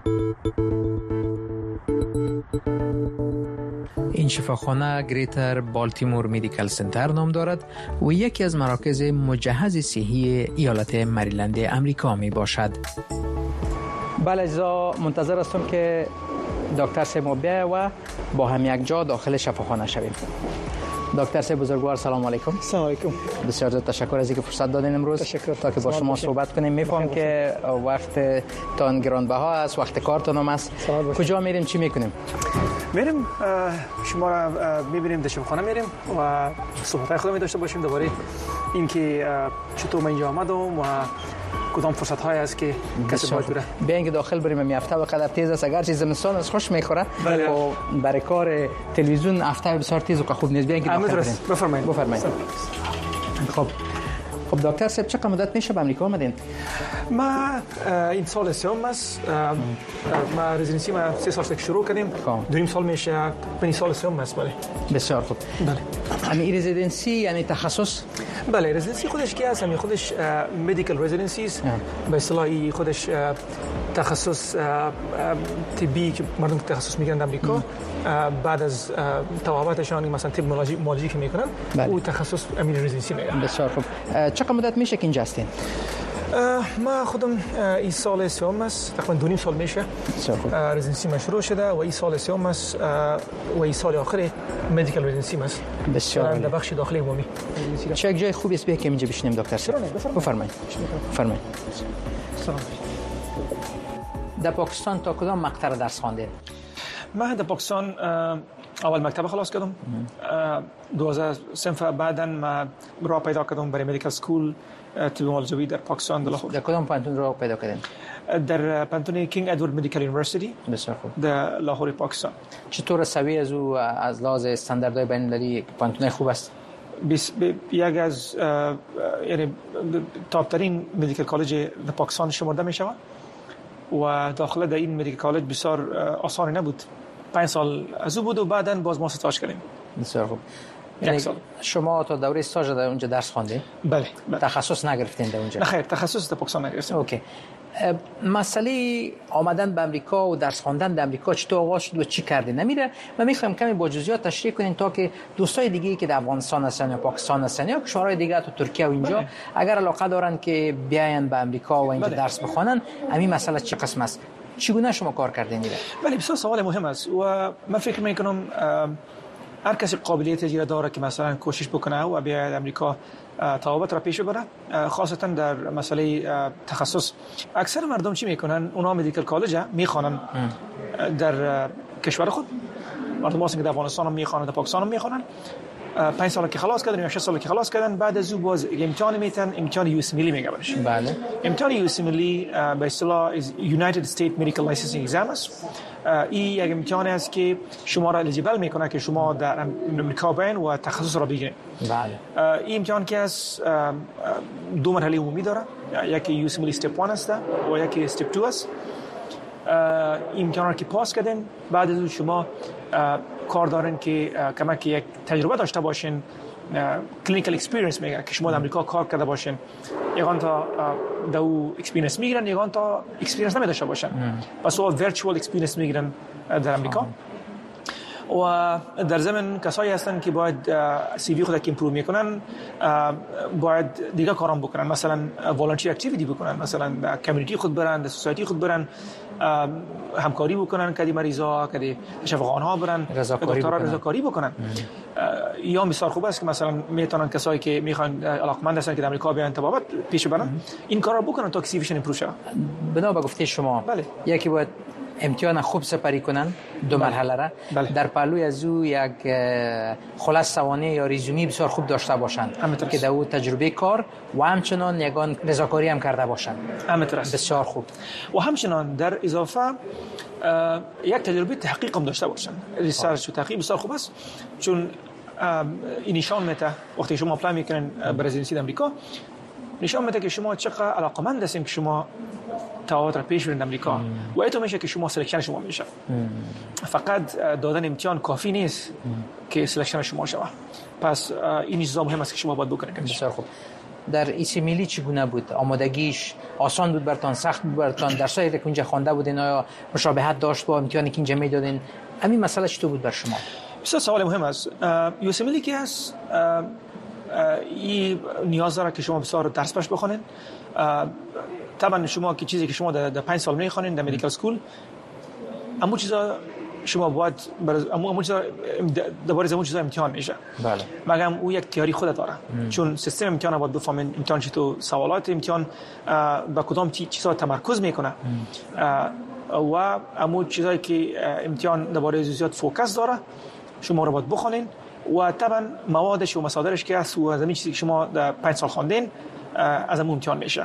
این شفاخانه گریتر بالتیمور مدیکال سنتر نام دارد و یکی از مراکز مجهز صحی ایالت مریلند امریکا می باشد. بله عزیزا، منتظر هستم که دکتر سیمو بیاید و با هم یک جا داخل شفاخانه شویم. دکتر صاحب بزرگوار سلام علیکم. سلام علیکم. بسیار زیاد تشکر از اینکه فرصت دادین امروز. تشکر تا که با شما صحبت کنیم. میفهم که وقت تان گرانبها است، وقت کارتون هم است. کجا میریم، چی میکنیم؟ میریم شما را میبینیم، در شفاخانه میریم و صحبت‌های خودمون داشته باشیم درباره اینکه چطور من اینجا آمدم و کدام فرصت‌های است که کسی باید بره. بیاین که داخل بریم. می هفته بقدر تیز است، اگر چیز زمستان از خوش میخوره و برای کار تلویزیون هفته بسیار تیز و خوب نیست. بیاین که داخل بریم. بفرمایید. بفرمایید. خب خب دکتر صاحب چقدر مدت میشه به امریکا آمدین؟ ما این سال سوم است. ما رزیدنسی ما سه سال شروع کردیم. دو نیم سال میشه. پنج سال سوم است. بله. بسیار خوب. بله. یعنی رزیدنسی یعنی تخصص؟ بله، رزیدنسی خودش کی است؟ یعنی خودش مدیکال رزیدنسیز. به اصطلاح خودش تخصص طبی که مردم تخصص میگیرند امریکا بعد از طبابتشان مثلا طب مولوژی که میکنن او تخصص امین رزیدنسی میگن. بسیار خوب. چقدر مدت میشه که اینجا هستین؟ ما خودم این سال سوم است، تقریبا دو نیم سال میشه رزیدنسی ما شروع شده و این سال سوم است و این سال آخر مدیکال رزیدنسی است. بسیار در بخش داخلی عمومی. چه جای خوبی است که اینجا بشینیم دکتر صاحب؟ بفرمایید. بفرمایید. در پاکستان تا کدام مقطع درس خواندید؟ من در پاکستان اول مکتب خلاص کردم. دو هزار صنف بعداً ما راه پیدا کردم برای مدیکال سکول طب مولوژی در پاکستان در لاهور. در کدام پانتون راه پیدا کردین؟ در پانتون کینگ ادوارد مدیکال یونیورسیتی. بسیار خوب. در لاهور پاکستان. چطور سوی از او از لحاظ استانداردهای بین المللی پانتون خوب است؟ بیس یک از یعنی تاپ ترین مدیکال کالج در پاکستان شمرده می شود و داخل در این مدیکال کالج بسیار آسان نبود. پنج سال از او بود و بعداً باز ما استاج کردیم. بسیار خوب. یک سال. شما تا دوره استاج در اونجا درس خواندید؟ بله. بله. تخصص نگرفتین در اونجا؟ نه خیر، تخصص در پاکستان نگرفتم. اوکی. مسئله آمدن به امریکا و درس خواندن در امریکا چطور آغاز شد و چی کردین؟ نمیره من میخوام کمی با جزئیات تشریح کنین تا که دوستای دیگه که در افغانستان هستن یا پاکستان هستن یا کشورهای دیگه تو ترکیه و اینجا بله. اگر علاقه دارن که بیاین به امریکا و اینجا بله. درس بخونن، همین مسئله چه قسم است؟ چگونه شما کار کردین میره؟ بله بسیار سوال مهم است و من فکر میکنم هر کسی قابلیت اجرا داره که مثلا کوشش بکنه و بیاید امریکا طبابت را پیش ببره، خاصتا در مسئله تخصص. اکثر مردم چی میکنن؟ اونا مدیکال کالج میخوانن در کشور خود. مردم واسه که در افغانستان هم میخوانن، در پاکستان هم میخوانن. پنج سال که خلاص کردن یا شش سال که خلاص کردن، بعد از او باز امتحان میتن، امتحان یو اس ملی میگه برش. بله. امتحان یو اس ملی به اصطلاح United State Medical Licensing Exam است. این یک امتحان است که شما را الیجیبل میکنه که شما در امریکا باین و تخصص را بگیرید. بله. این امتحان که از دو مرحله عمومی داره، یکی یو اس ملی استپ یک است و یکی استپ دو است. این امتحان را که پاس کردین، بعد از شما کار دارن که کمک یک تجربه داشته باشین، کلینیکال اکسپریانس میگن که شما در امریکا کار کرده باشین. یگان تا دو اکسپریانس میگیرن، یگان تا اکسپریانس نمیداشته باشن. پس او ورچوال اکسپریانس میگیرن در امریکا. و در ضمن کسایی هستن که باید سی وی خود که امپروو میکنن باید دیگه کارام بکنن، مثلا والنتیر اکتیویتی بکنن، مثلا در کمیونیتی خود برن، در سوسایتی خود برن، همکاری بکنن که مریضا که شفاخانه ها برن دکترها رضاکاری بکنن. یا مثال خوب است که مثلا میتونن کسایی که میخوان علاقمند هستن که در آمریکا بیان طبابت پیش ببرن این کارا بکنن تا که سی ویشون امپروو شه. بنا به گفته شما بله. یکی باید امتحان خوب سپری کنن دو بله. مرحله را بله. در پهلوی از او یک خلاص سوانه یا رزومی بسیار خوب داشته باشند که در او تجربه کار و همچنان یگان رضاکاری هم کرده باشند. بسیار خوب. و همچنان در اضافه یک تجربه تحقیق هم داشته باشند. ریسرچ و تحقیق بسیار خوب است، چون این نشان میده وقتی شما اپلای میکنین برای رزیدنسی امریکا نشان میده که شما چقدر علاقمند هستین که شما تفاوت را پیش برید امریکا مم. و اینطور میشه که شما سلکشن شما میشه. مم. فقط دادن امتحان کافی نیست مم. که سلکشن شما شوه. پس این چیزا مهم است که شما باید بکنید. بسیار خوب. در ایسی میلی چگونه بود؟ آمادگیش آسان بود براتون، سخت بود براتون؟ درسایی که اونجا خوانده بودین آیا مشابهت داشت با امتحانی که اینجا میدادین؟ همین مسئله چطور بود بر شما؟ بسیار سوال مهم است. یوسی میلی که هست این نیاز داره که شما بسیار درس باش بخونین. طبعا شما که چیزی که شما در پنج سال میخوانین در مدیکال سکول اما چیزا شما باید اما اما چیزا درباره اون چیزا امتحان میشه. بله. مگم او یک تئوری خود داره. ام. چون سیستم امتحان باید بفهمین امتحان چطور سوالات امتحان با کدام چیزا تمرکز میکنه و اما چیزایی که امتحان درباره جزئیات فوکس داره شما رو باید بخونین و طبعا موادش و مصادرش که هست و از همین چیزی که شما در پنج سال خواندین از همون امتحان میشه.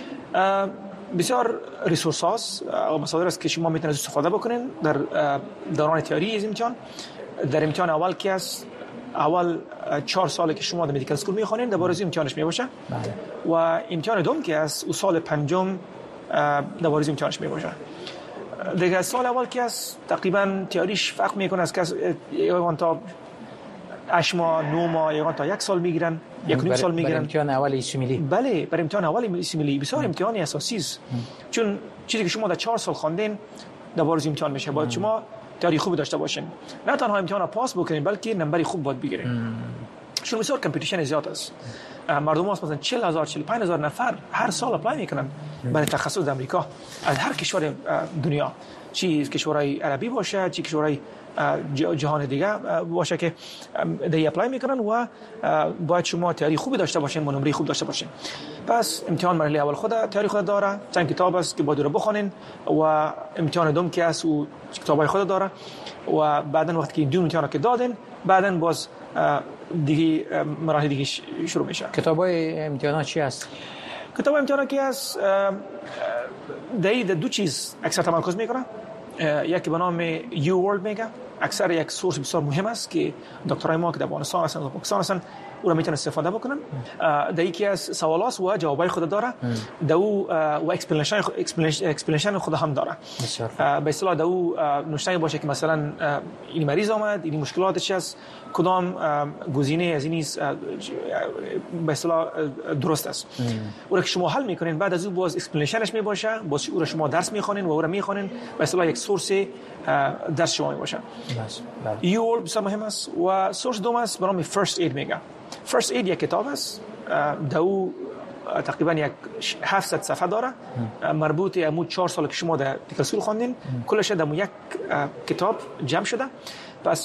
بسیار ریسورس هاست و مصادر است که شما میتونید استفاده بکنین در دوران تئوری از امتحان. در امتحان اول که است اول چهار ساله که شما در مدیکال اسکول میخوانین در باره امتحانش میباشه و امتحان دوم که است او سال پنجم در باره امتحانش میباشه. دیگه سال اول که است تقریبا تئوریش فرق میکنه از کس یا تا هشت ماه نه ماه یا تا یک سال میگیرن یک نیم سال میگیرن. امتحان اول ایسی میلی. بله برای امتحان اول ایسی میلی بسیار امتحانی اساسی است، چون چیزی که شما در چهار سال خواندین در باره امتحان میشه. باید شما تئوری خوب داشته باشین، نه تنها امتحان را پاس بکنین بلکه نمبر خوب باید بگیرین. چون بسیار کمپیتیشن زیاد است. مردم هست مثلا چهل هزار چهل و پنج هزار نفر هر سال اپلای میکنن برای تخصص در امریکا از هر کشور دنیا، چی کشورهای عربی باشه چی کشورهای جهان دیگه باشه که دی اپلای میکنن و باید شما تئوری خوبی داشته باشین و نمره خوب داشته باشین. پس امتحان مرحله اول خود تئوری خود داره، چند کتاب است که باید رو بخونین و امتحان دوم که است و کتابای خود داره و بعدن وقتی که این دو امتحان که دادین بعدن باز دیگه مراحل دیگه شروع میشه. کتابای امتحانات چی است؟ کتاب امتحانات کی است؟ دی دو چیز اکثر تمرکز میکنه. یکی به نام یو ورلد میگه، اکثر یک سورس بسیار مهم است که دکترای ما که در افغانستان هستن و پاکستان هستن او را میتونن استفاده بکنن. در یکی از سوالات و جوابای خود داره، در او و اکسپلینیشن اکسپلینیشن خود هم داره. به اصطلاح در او نوشته باشه که مثلا این مریض آمد، این مشکلاتش است، کدام گزینه از این به اصطلاح درست است. او را که شما حل میکنین بعد از او باز اکسپلینیشنش میباشه، باز او را شما درس میخونین و او را میخونین به اصطلاح یک سورس درس شما میباشه. یو ورلد بسیار مهم است و سورس دوم است به نام فرست اید میگه. فرست اید یک کتاب است، در او تقریبا یک هفتصد صفحه داره، مربوط به امو چهار سال که شما در تکسول خواندین کلش در یک کتاب جمع شده. پس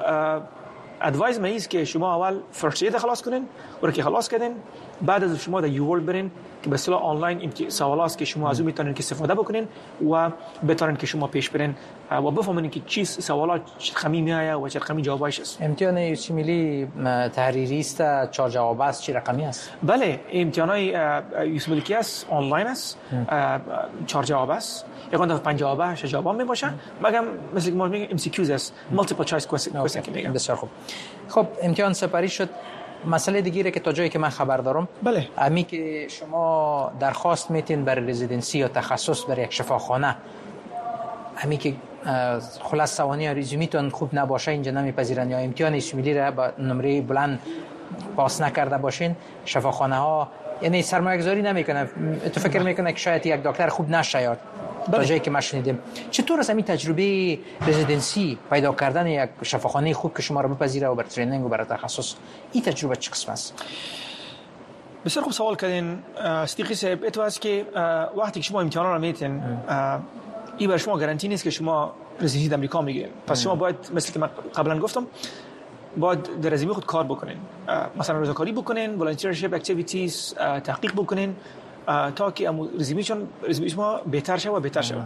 ادوایز من است که شما اول فرست اید خلاص کنین و که خلاص کردین بعد از شما در یو ورلد برین که به اصطلاح آنلاین سوالات که شما از اون میتونین که استفاده بکنین و بتونین که شما پیش برین و بفهمین که چی سوالات چقدر میآید و چقدر جوابش است. امتحان یوسی میلی تحریری است، چهار جواب است، چه رقمی است؟ بله، امتحانات یوسی میلی که است آنلاین است، چهار جواب است، یکان دفعه پنج جوابه شش جواب میباشن، مگم مثل که ما میگیم ام سی کیوز است، مالتیپل چویس کوئسچن که میگم. بسیار خوب. خب امتحان سپاری شد. مسئله دیگه که تا جایی که من خبر دارم، بله، امی که شما درخواست میتین برای رزیدنسی یا تخصص برای یک شفاخانه، امی که خلاص سوانی یا رزومیتون خوب نباشه اینجا نمیپذیرن یا امتحان ایسمیلی را با نمره بلند پاس نکرده باشین، شفاخانه ها یعنی سرمایه گذاری نمیکنه. تو فکر میکنه که شاید یک دکتر خوب نشه یا تا جایی که ما شنیدیم. چطور از همین تجربه رزیدنسی پیدا کردن یک شفاخانه خوب که شما را بپذیره و بر ترینینگ و بر تخصص، این تجربه چه قسم است؟ بسیار خوب سوال کردین صدیقی صاحب. اتو است که وقتی که شما امتحان را میتین این بر شما گارانتی نیست که شما رزیدنسی در امریکا میگیرین. پس شما باید مثل که من قبلا گفتم باید در رزومه خود کار بکنین، مثلا رضاکاری بکنین، volunteership activities تحقیق بکنین تا که رزومه چون رزومه شما بهتر شه و بهتر شه.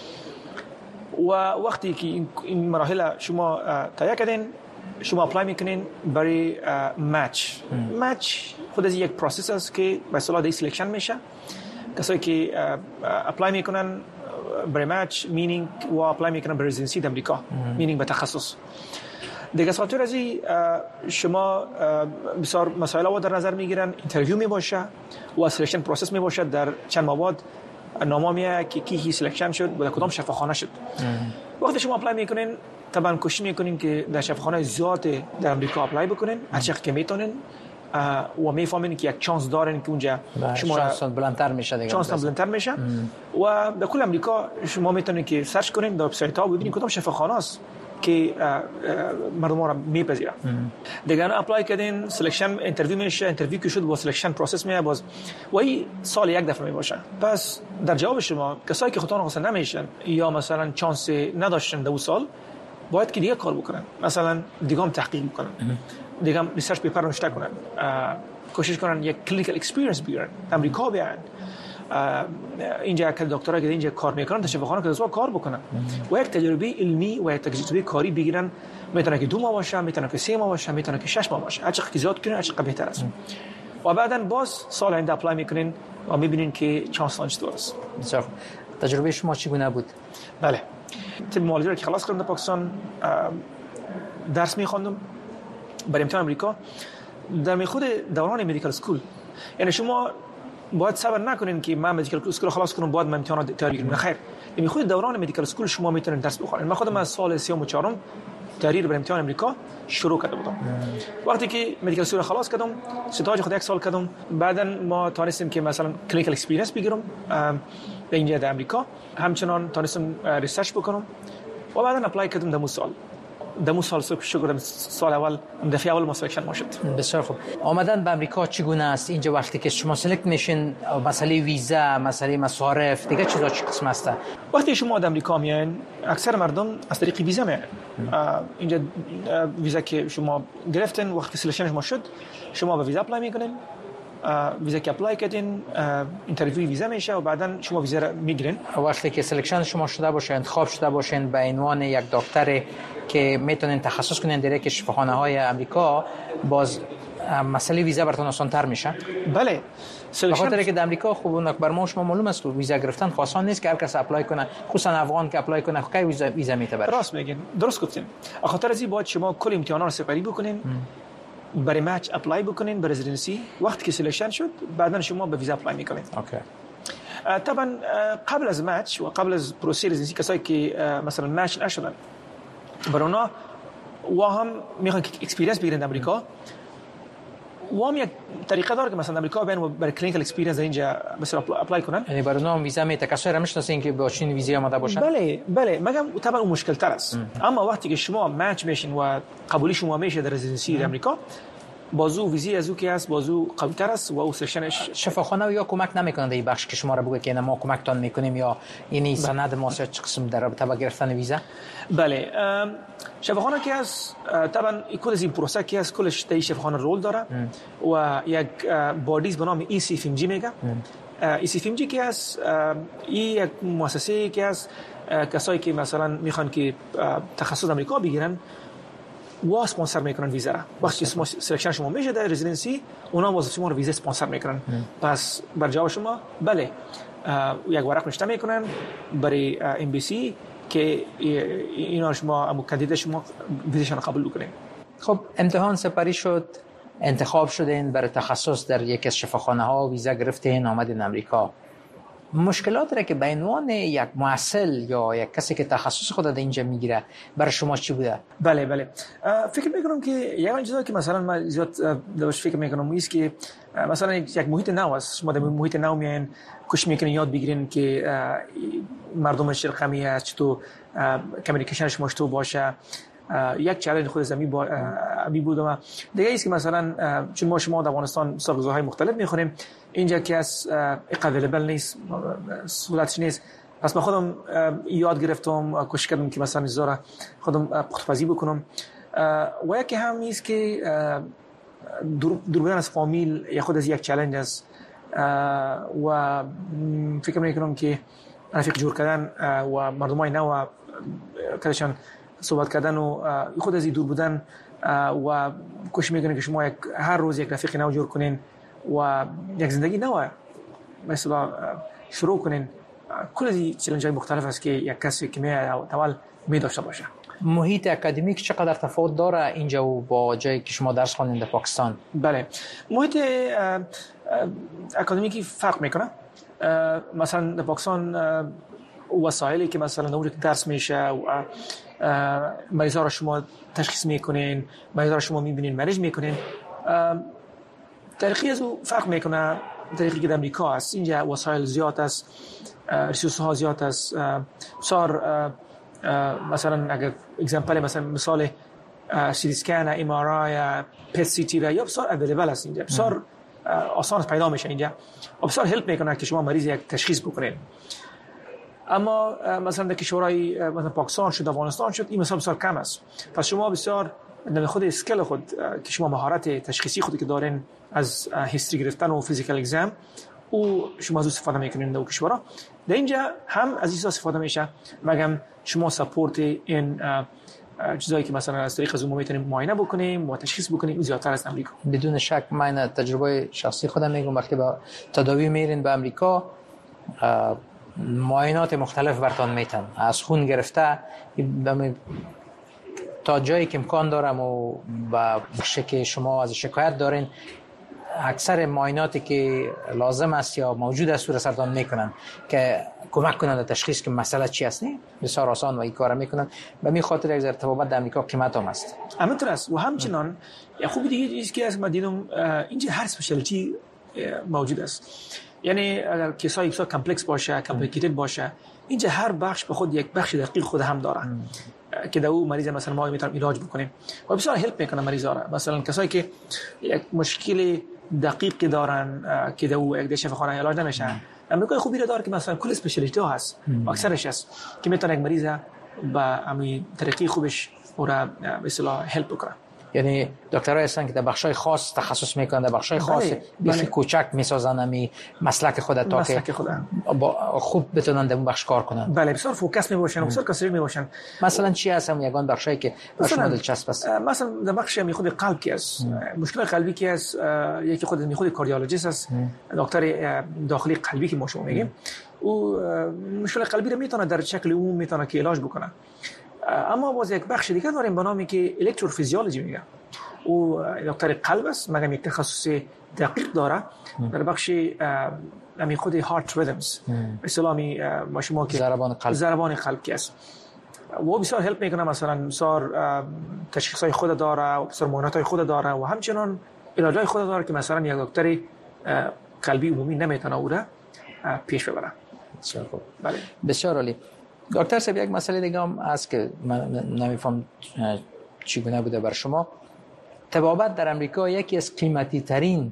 و وقتی که این مراحل شما طی کردین شما اپلای میکنین برای مچ. مچ خود از یک پروسس است که به اصطلاح دی سلکشن میشه. کسایی که اپلای میکنن برای مچ مینینگ و اپلای میکنن برای رزیدنسی در امریکا، مینینگ به تخصص. دیگه سالتور از شما بسیار مسائل رو در نظر میگیرن، اینترویو می باشه و سلکشن پروسس می باشه. در چند مواد نامه میاد که کی سلکشن شد و در کدام شفاخانه شد. وقتی شما اپلای میکنین طبعا کوشش میکنین که در شفاخانه زیاد در امریکا اپلای بکنین هر چقدر که میتونین و میفهمین که یک چانس دارین که اونجا شما چانس بلندتر میشه دیگه. چانس بلندتر میشه و در کل امریکا شما میتونین که سرچ کنین در وبسایت ها ببینین کدام شفاخانه است که مردم را میپذیره. دیگه اپلای کردین سلکشن اینترویو میشه، اینترویو که شد با سلکشن پروسس میاد باز و این سال یک دفعه میباشه. پس در جواب شما کسایی که خودتون حاصل نمیشن یا مثلا چانس نداشتن دو سال باید که دیگه کار بکنن، مثلا دیگه هم تحقیق بکنن، دیگه هم ریسرچ پیپر نوشته کنن، کوشش کنن یک کلینیکال اکسپریانس بیارن، امریکا بیان اینجا که دکترها که اینجا کار میکنن تا شفاخانه که دوستا کار بکنن و یک تجربه علمی و یک تجربه کاری بگیرن. میتونه که دو ماه باشه، میتونه که سه ماه باشه، میتونه که شش ماه باشه. هر چقدر که زیاد کنین هر چقدر بهتر است. و بعداً باز سال آینده اپلای میکنین و میبینین که چانس چطور است. بسیار تجربه شما چگونه بود؟ بله، طب معالجه رو که خلاص کردم در پاکستان درس میخوندم برای امتحان امریکا در خود دوران مدیکال اسکول. یعنی شما باید صبر نکنین که من مدیکال اسکول خلاص کنم بعد من امتحان تیاری کنم. خیر، یعنی خود دوران مدیکال اسکول شما میتونین درس بخونین. من خودم از سال سوم و چهارم تیاری برای امتحان امریکا شروع کرده بودم. وقتی که مدیکال اسکول خلاص کردم ستاج خود یک سال کردم، بعداً ما توانستیم که مثلا کلینیکال اکسپریانس بگیرم در اینجا در امریکا، همچنان توانستم ریسرچ بکنم و بعداً اپلای کردم در سال. دمو سال شکر سال اول دفعه اول مسلکشن ما شد. بسیار خوب. آمدن به امریکا چگونه است؟ اینجا وقتی که شما سلکت میشین مسئله ویزا، مسئله مصارف، دیگه چیزا چه قسم است؟ وقتی شما در امریکا میاین اکثر مردم از طریق ویزا میاین. اینجا ویزا که شما گرفتن وقتی سلکشن شما شد شما به ویزا اپلای میکنین، ویزا که اپلای کردین اینترویو ویزا میشه و بعداً شما ویزا را میگیرین. وقتی که سلکشن شما شده باشه، انتخاب شده باشین به عنوان یک دکتر که میتونین تخصص کنین در یک شفاخانه های امریکا، باز مسئله ویزا براتون آسان‌تر میشه. بله، سلکشن خاطر که در امریکا خوب بر ما شما معلوم است ویزا گرفتن آسان نیست که هر کس اپلای کنه، خصوصا افغان که اپلای کنه کی ویزا ویزا میتبره. راست میگین، درست گفتین. خاطر از این باید شما کل امتحانات رو سپری بکنین، برای مچ اپلای بکنین برای رزیدنسی. وقتی که سلکشن شد بعداً شما به ویزا اپلای میکنین. اوکی. طبعا قبل از مچ و قبل از پروسه رزیدنسی کسایی که مثلا مچ نشدن برای اونا و هم میخوان که اکسپریانس بگیرن در امریکا و هم یک طریقه داره که مثلا امریکا بیان و برای کلینیکال اکسپریانس اینجا مثلا اپلای کنن. یعنی برای اونا ویزا میته کسایی را میشناسین که با چین ویزا آماده باشن. بله بله، مگم طبعا اون مشکل تر است. اما وقتی که شما مچ میشین و قبولی شما میشه در رزیدنسی در امریکا، بازو ویزی از او که است بازو قوی تر است و او سلکشنش. شفاخانه یا کمک نمیکنه در این بخش که شما را بگه که ما کمکتان میکنیم یا یعنی سند ما چه قسم در رابطه با گرفتن ویزا؟ بله، شفاخانه که است طبعا کل از این پروسه که است کلش در شفاخانه رول داره و یک بادیز به نام ای سی اف ام جی میگه. ای سی اف ام جی که است این یک مؤسسه که است کسایی که مثلا میخوان که تخصص امریکا بگیرن و اسپانسر میکنن ویزا را. وقتی شما سلکشن شما میشه در رزیدنسی اونا واسه شما رو ویزا اسپانسر میکنن. پس بر جواب شما بله، یک ورق نوشته میکنن برای ام بی سی که اینا شما ام کاندیدات شما ویزاشون قبول کنین. خب امتحان سپری شد، انتخاب شدین برای تخصص در یک از شفاخانه ها، ویزا گرفتین، آمدین امریکا. مشکلاتی را که به عنوان یک محصل یا یک کسی که تخصص خود در اینجا میگیره برای شما چی بوده؟ بله بله فکر میکنم که یک چیزی که مثلا من زیاد داشت فکر میکنم است که مثلا یک محیط نو است. شما در محیط نو میاین کوشش میکنین یاد بگیرین که مردم شرقمی است، چطور کمیونیکیشن شما چطور باشه. یک چالش خود زمین با می بودم. دیگه است که مثلا چون ما شما در افغانستان سبزی‌های مختلف میخوریم، اینجا که از اویلیبل نیست، سهولتش نیست. پس من خودم یاد گرفتم، کوشش کردم که مثلا زورا خودم پخت‌پزی بکنم. و یکی هم است که دور بودن از فامیل یا خود از یک چالش است و فکر میکنم که رفیق جور کردن و مردمای نو کارشان صحبت کردن و خود از دور بودن و کوشش میکنین که شما یک هر روز یک رفیق نو جور کنین و یک زندگی نو مثلا شروع کنین. کل از این چالش های مختلف است که یک کسی که میاد اول می داشته باشه. محیط اکادمیک چقدر تفاوت داره اینجا و با جایی که شما درس خوانید در پاکستان؟ بله محیط اکادمیکی فرق میکنه. مثلا در پاکستان وسایلی که مثلا نوری درس میشه و مریضا را شما تشخیص میکنین، مریضا را شما میبینین، مریض میکنین، طریقی از او فرق میکنه. طریقی که در امریکا است، اینجا وسایل زیاد است، ریسورس ها زیاد است. بسیار مثلا اگر اگزمپل مثلا مثال سی تی اسکن، ام آر آی، پت سی تی را یا بسیار اویلیبل است اینجا، بسیار آسان پیدا میشه اینجا و بسیار هلپ میکنه که شما مریض یک تشخیص بکنین. اما مثلا در کشورهای مثلا پاکستان شد، افغانستان شد، این مثلا بسیار کم است. پس شما بسیار در خود اسکیل خود که شما مهارت تشخیصی خودی که دارین از هیستری گرفتن و فیزیکال اگزم او شما از استفاده میکنین در کشورها. در اینجا هم از این استفاده میشه، مگم شما سپورت این چیزایی که مثلا از طریق زوم میتونیم معاینه بکنیم و تشخیص بکنیم زیادتر از امریکا. بدون شک من تجربه شخصی خودم میگم وقتی با تداوی میرین به امریکا معاینات مختلف براتون میتن، از خون گرفته تا جایی که امکان دارم و با شکل شما از شکایت دارین اکثر معایناتی که لازم است یا موجود است رو سرتان میکنن که کمک کنند در تشخیص که مسئله چی است. نه بسیار آسان و این کارا میکنن. به می خاطر یک ارتباط در امریکا قیمت هم است. همینطور است و همچنان یا خوبی دیگه چیزی که از من دیدم اینجا هر اسپشیالیتی موجود است. یعنی اگر کیسای بسیار کامپلکس باشه، کامپلیکیتد باشه، اینجا هر بخش به خود یک بخش دقیق خود هم داره که در او مریض مثلا ما میتونیم علاج بکنیم و بسیار هلپ میکنه مریضا را. مثلا کسایی که یک مشکل دقیقی دارن که در او یک دیگه شفاخانه علاج نمیشه، امریکا خوبی رو داره که مثلا کل اسپشیالیتی ها هست و اکثرش هست که میتونه یک مریض با همین طریقی خوبش او را به اصطلاح هلپ بکنه. یعنی دکترای هستن که در بخشای خاص تخصص میکنن، در بخشای خاص بیخی کوچک میسازن امی مسلک خود تا که خوب بتونن در اون بخش کار کنن. بله بسیار فوکس میباشن، بسیار کسری میباشن. مثلا چی هست هم یگان بخشایی که شما دلچسب است؟ مثلا در بخش می خود قلب کی است، مشکل قلبی کی است، یکی خود می خود کاردیولوژیست است، دکتر داخلی قلبی که ما شما میگیم، او مشکل قلبی رو میتونه در شکل عمومی میتونه که علاج بکنه. اما باز یک بخش دیگه داریم به نامی که الکتروفیزیولوژی میگه، او دکتر قلب است، مگم یک تخصص دقیق داره در بخش همین خود هارت ریدمز، اسلامی ما شما که ضربان قلب ضربان قلب کی است و بسیار هلپ میکنه. مثلا بسیار تشخیصای خود داره و بسیار معاینات خود داره و همچنان علاجای خود داره که مثلا یک دکتر قلبی عمومی نمیتونه او را پیش ببره. بسیار خوب. بله بسیار عالی. دکتر صاحب یک مسئله دیگه هم هست که من نمیفهم چگونه بوده بر شما. طبابت در امریکا یکی از قیمتی ترین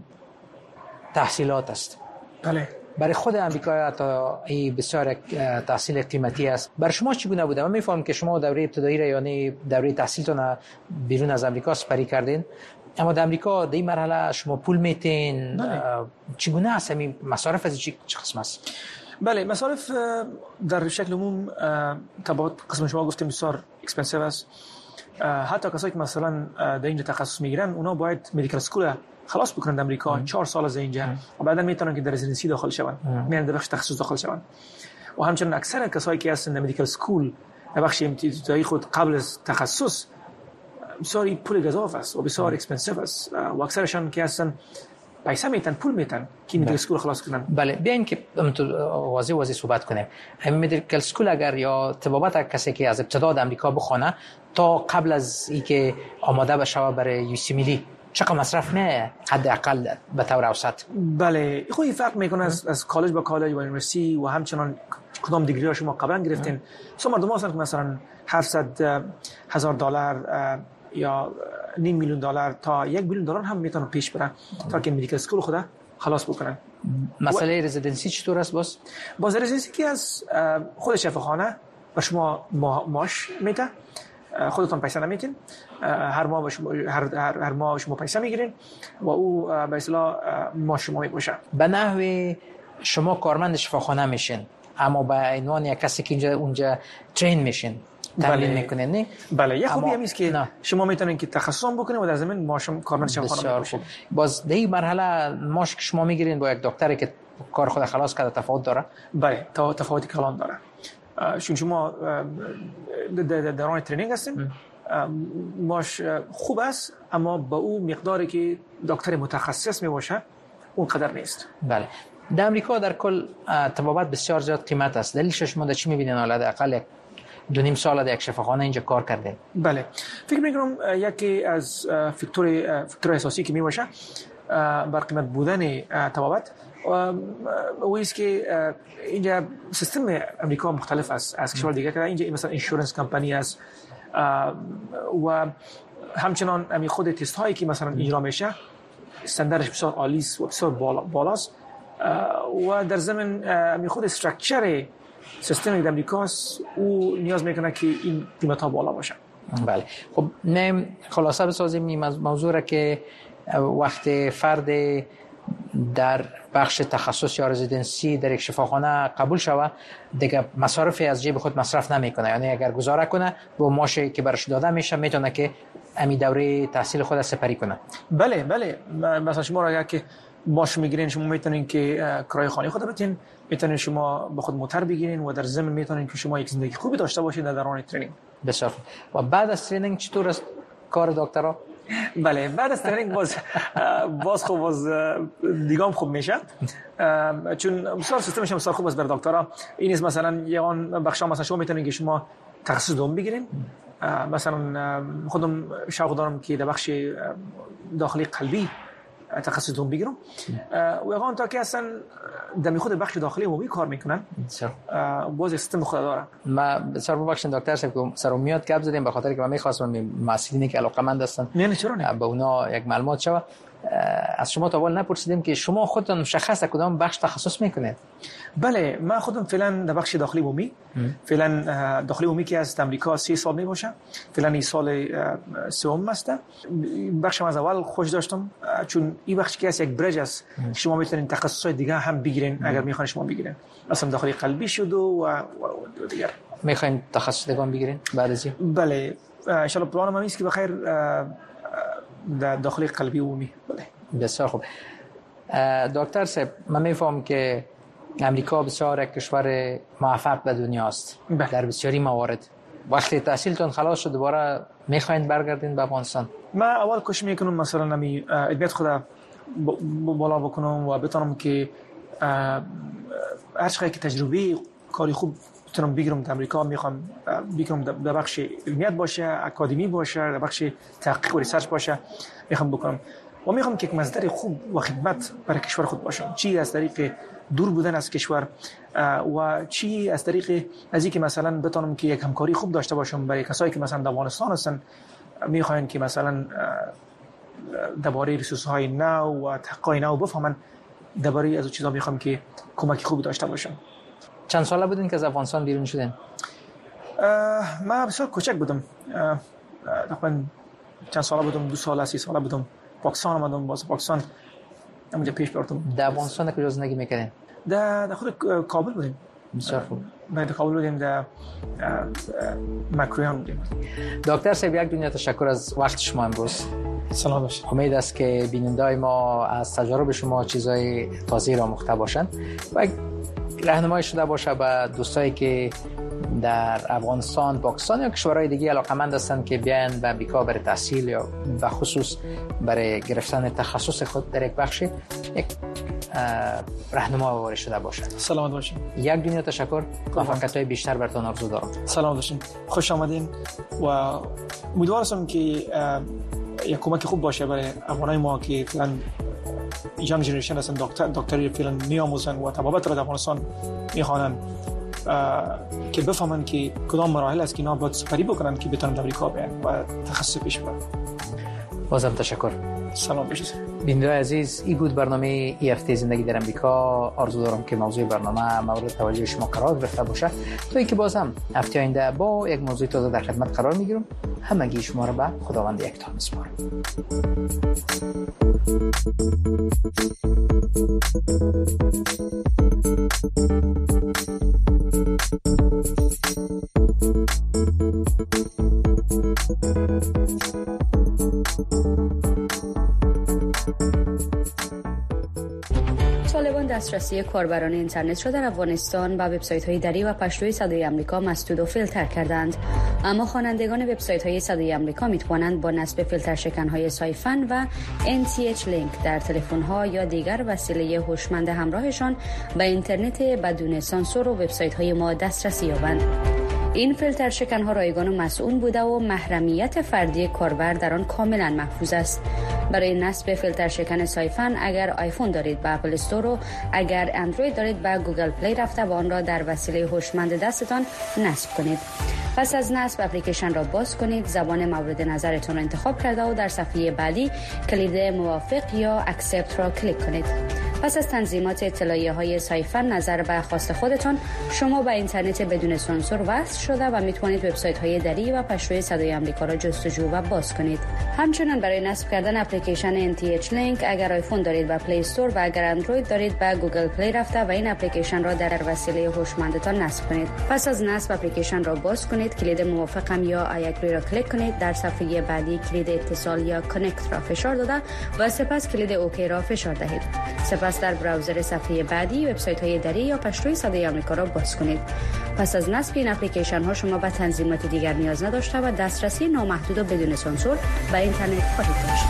تحصیلات است. بله. برای خود امریکا تا این بسیار تحصیل قیمتی است. بر شما چگونه بوده؟ من میفهم که شما دوره ابتدایی را یعنی دوره تحصیلتون بیرون از امریکا سپری کردین، اما در امریکا در این مرحله شما پول میتین. چگونه است این مصارف از چه قسم است؟ بله مصارف در شکل عموم طبعا قسم شما گفتیم بسیار اکسپنسیو است. حتی کسایی که مثلا در اینجا تخصص میگیرن اونا باید مدیکال اسکول خلاص بکنن در امریکا، چهار سال از اینجا و بعدا میتونن که در رزیدنسی داخل شون، میان در بخش تخصص داخل شون. و همچنین اکثر کسایی که هستن در مدیکال اسکول در بخش امتیازی خود قبل از تخصص بسیار پول گزاف است و بسیار اکسپنسیو است و اکثرشان که هستن پیسه میتن، پول میتن که میدیکل اسکول خلاص کنن. بله، بیاین که واضح واضح صحبت کنیم. میدیکل اسکول اگر یا طبابت کسی که از ابتدا در امریکا بخونه تا قبل از اینکه آماده بشه برای یو سی میلی چقدر مصرف نه حداقل به طور اوسط؟ بله، خب این فرق میکنه از از کالج با کالج و یونیورسیتی و همچنان کدام دیگری ها شما قبلا گرفتین. سو مردم هستن که مثلا هفتصد هزار دلار یا نیم میلیون دلار تا یک میلیون دلار هم میتونن پیش برن تا که مدیکال اسکول خدا خلاص بکنن. مسئله و... رزیدنسی چطور است باز؟ باز رزیدنسی که از خود شفاخانه و شما ماش میده، خودتون پیسه نمیتین، هر ماه شما هر هر, هر ماه شما پیسه میگیرین و او به اصطلاح ماش شما میباشه. به نحوی شما کارمند شفاخانه میشین اما به عنوان یک کسی که اینجا اونجا ترین میشین، تمرین میکنین نه؟ بله، یه خوبی همیست که نه. شما میتونین که تخصص بکنین و در زمین ماشم کارمند شفاخانه باشین. باز در این مرحله ماش که شما میگیرین با یک دکتری که کار خود خلاص کرده تفاوت داره؟ بله، تفاوتی کلان داره. چون شما در دوران ترینینگ هستیم، ماش خوب است اما با او مقداری که دکتر متخصص می باشه اونقدر نیست. بله، در امریکا در کل طبابت بسیار زیاد قیمت است. دلیلش شما در چی می‌بینین؟ حالا اقل دو نیم سال در یک شفاخانه اینجا کار کردین. بله، فکر می‌کنم یکی از فاکتور فاکتور اساسی که می باشه بر قیمت بودن طبابت و است که اینجا سیستم امریکا مختلف است از کشور دیگه. که اینجا مثلا اینشورنس کمپانی است و همچنان امی خود تست هایی که مثلا اجرا میشه استانداردش بسیار عالی است و بسیار بالا بالاست و در ضمن امی خود استراکچر سیستم امریکا او نیاز میکنه که این قیمت ها بالا باشه. بله، خب نه خلاصه بسازیم این موضوع را که وقت فرد در بخش تخصص یا رزیدنسی در یک شفاخانه قبول شوه دیگه مصارفی از جیب خود مصرف نمیکنه، یعنی اگر گزاره کنه با ماشی که برش داده میشه میتونه که امی دوره تحصیل خود سپری کنه. بله بله، مثلا شما را که ماش میگیرین شما میتونین که کرایه خانه خود بتین، میتونین شما به خود موتور بگیرین و در ضمن میتونین که شما یک زندگی خوبی داشته باشید در دوران ترینینگ. بسیار. و بعد از ترینینگ چطور است کار دکترا؟ بله، بعد از ترینینگ باز باز خوب باز دیگه هم خوب میشه، چون بسیار سیستمش بسیار خوب است برای دکترها. این است مثلا یگان بخشا مثلا شما میتونین که شما تخصص دوم بگیرین. مثلا خودم شوق دارم که در بخش داخلی قلبی تخصص دوم بگیرم و یگان تا که اصلا در خود بخش داخلی عمومی کار میکنن باز سیستم خود داره. ما بسیار ببخشید دکتر صاحب که سرومیات گپ زدیم به خاطر که من می‌خواستم مسئولینی که علاقه‌مند هستن نه چرا نه به اونا یک معلومات شوه. از شما تا اول نپرسیدیم که شما خودتون مشخص کدام بخش تخصص میکنید؟ بله، من خودم فعلا در بخش داخلی عمومی، فعلا داخلی عمومی که از امریکا سه سال می باشه، فعلا این سال سوم است. بخشم از اول خوش داشتم چون این بخش که از یک برج است شما میتونید تخصصات دیگه هم بگیرین اگر میخواین شما بگیرین، مثلا داخلی قلبی شد و و دیگر. میخواین تخصص دیگه بگیرین بعد از این؟ بله ان شاء الله پلان من است که بخیر در داخلی قلبی عمومی. بله بسیار خوب. دکتر صاحب من میفهمم که امریکا بسیار یک کشور موفق به دنیا است در بسیاری موارد. وقتی تحصیلتون خلاص شد دوباره میخواین برگردین به افغانستان؟ من اول کوشش میکنم مثلا نمی ادبیات خدا بالا بکنم و بتونم که هر چقدر که تجربه کاری خوب بتونم بگیرم در امریکا. میخوام بگیرم در بخش علمیت باشه، اکادمی باشه، در بخش تحقیق و ریسرچ باشه میخوام بکنم و میخوام که یک مصدر خوب و خدمت برای کشور خود باشم، چی از طریق دور بودن از کشور و چی از طریق از اینکه مثلا بتونم که یک همکاری خوب داشته باشم برای کسایی که مثلا در افغانستان هستن میخواین که مثلا درباره ریسورس های نو و تحقیقات نو بفهمن، درباره از چیزا میخوام که کمک خوب داشته باشم. چند ساله بودین که از افغانستان بیرون شدین؟ من بسیار کوچک بودم، تقریبا چند ساله بودم، دو ساله سی ساله بودم. پاکستان آمدم، باز پاکستان اونجا پیش بردم. در افغانستان کجا زندگی میکردین؟ در خود کابل بودیم. بسیار خوب. در کابل بودیم، در مکرویان بودیم. دکتر صاحب یک دنیا تشکر از وقت شما امروز. سلام باشید. امید است که بیننده‌های ما از تجارب شما چیزای تازه را آموخته باشند و راهنمایی شده باشه به دوستایی که در افغانستان، پاکستان یا کشورهای دیگه علاقمند هستند که بیان به امریکا برای تحصیل یا به خصوص برای گرفتن تخصص خود در یک بخش یک راهنما واریز شده باشد. سلامت باشین. یک دنیا تشکر. موفقیت‌های بیشتر براتون آرزو دارم. سلامت باشین. خوش آمدین و امیدوارم که یک کمک خوب باشه برای افغانای ما که فعلا یانگ جنریشن هستن، دکتر دکتری فعلا میآموزن و طبابت را در افغانستان میخوانن که بفهمن که کدام مراحل است که اینا باید سپری بکنن که بتونن امریکا بیان و تخصص پیش ببرن. بازم تشکر. سلام باشید. بیننده عزیز، این بود برنامه ای هفته زندگی در امریکا. آرزو دارم که موضوع برنامه مورد توجه شما قرار گرفته باشه تا اینکه بازم هفته آینده با یک موضوع تازه در خدمت قرار میگیرم. همگی شما را به خداوند یکتا میسپارم. طالبان دسترسی کاربران اینترنت را در افغانستان با وبسایت‌های دری و پشتوی صدای آمریکا مسدود و فیلتر کردند، اما خوانندگان وبسایت‌های صدای آمریکا می‌توانند با نصب فیلتر شکن‌های سایفن و ان تی اچ لینک در تلفن‌ها یا دیگر وسیله هوشمند همراهشان به اینترنت بدون سانسور و وبسایت‌های ما دسترسی یابند. این فیلتر شکن‌ها رایگان و مسئول بوده و محرمیت فردی کاربر در آن کاملا محفوظ است. برای نصب فیلتر شکن سایفن اگر آیفون دارید به اپل استور و اگر اندروید دارید به گوگل پلی رفته و آن را در وسیله هوشمند دستتان نصب کنید. پس از نصب اپلیکیشن را باز کنید، زبان مورد نظرتان را انتخاب کرده و در صفحه بعدی کلید موافق یا اکسپت را کلیک کنید. پس از تنظیمات اطلاعیه های سایفن نظر به خواست خودتان، شما به اینترنت بدون سانسور وصل شده و میتوانید وبسایت های دری و پشتوی صدای آمریکا را جستجو و باز کنید. همچنین برای نصب کردن اپلیکیشن ان تی اچ لینک اگر آیفون دارید به پلی استور و اگر اندروید دارید به گوگل پلی رفته و این اپلیکیشن را در وسیله هوشمندتان نصب کنید. پس از نصب اپلیکیشن را باز کنید، کلید موافقم یا آی اگری را کلیک کنید، در صفحه بعدی کلید اتصال یا کانکت را فشار داده و سپس کلید اوکی را فشار دهید. سپس در براوزر صفحه بعدی وبسایت‌های دری یا پشتوی صدای آمریکا را باز کنید. پس از نصب این اپلیکیشن ها شما به تنظیمات دیگر نیاز نداشته و دسترسی نامحدود و بدون سانسور به اینترنت خواهید داشت.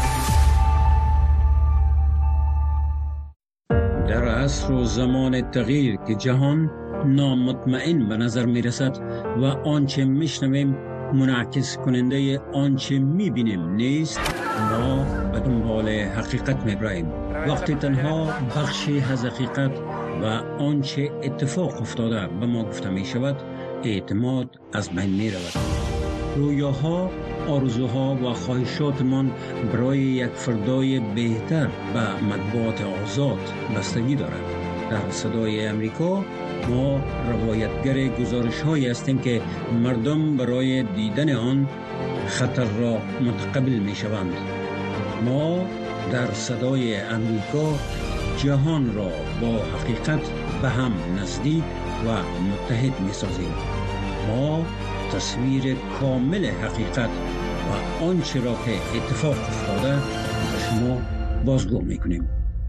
در عصر و زمان تغییر که جهان نامطمئن به نظر می رسد و آنچه می شنویم منعکس کننده آنچه می بینیم نیست، ما به دنبال حقیقت می براییم. وقتی تنها بخشی از حقیقت و آنچه اتفاق افتاده به ما گفته می شود، اعتماد از بین می رود. رویاها، آرزوها و خواهشاتمان برای یک فردای بهتر به مطبوعات آزاد بستگی دارد. در صدای امریکا ما روایتگر گزارش‌هایی هستیم که مردم برای دیدن آن خطر را متقبل می‌شوند. ما در صدای امریکا جهان را با حقیقت به هم نزدیک و متحد می‌سازیم. ما تصویر کامل حقیقت و آنچه را که اتفاق افتاده به شما بازگو می‌کنیم.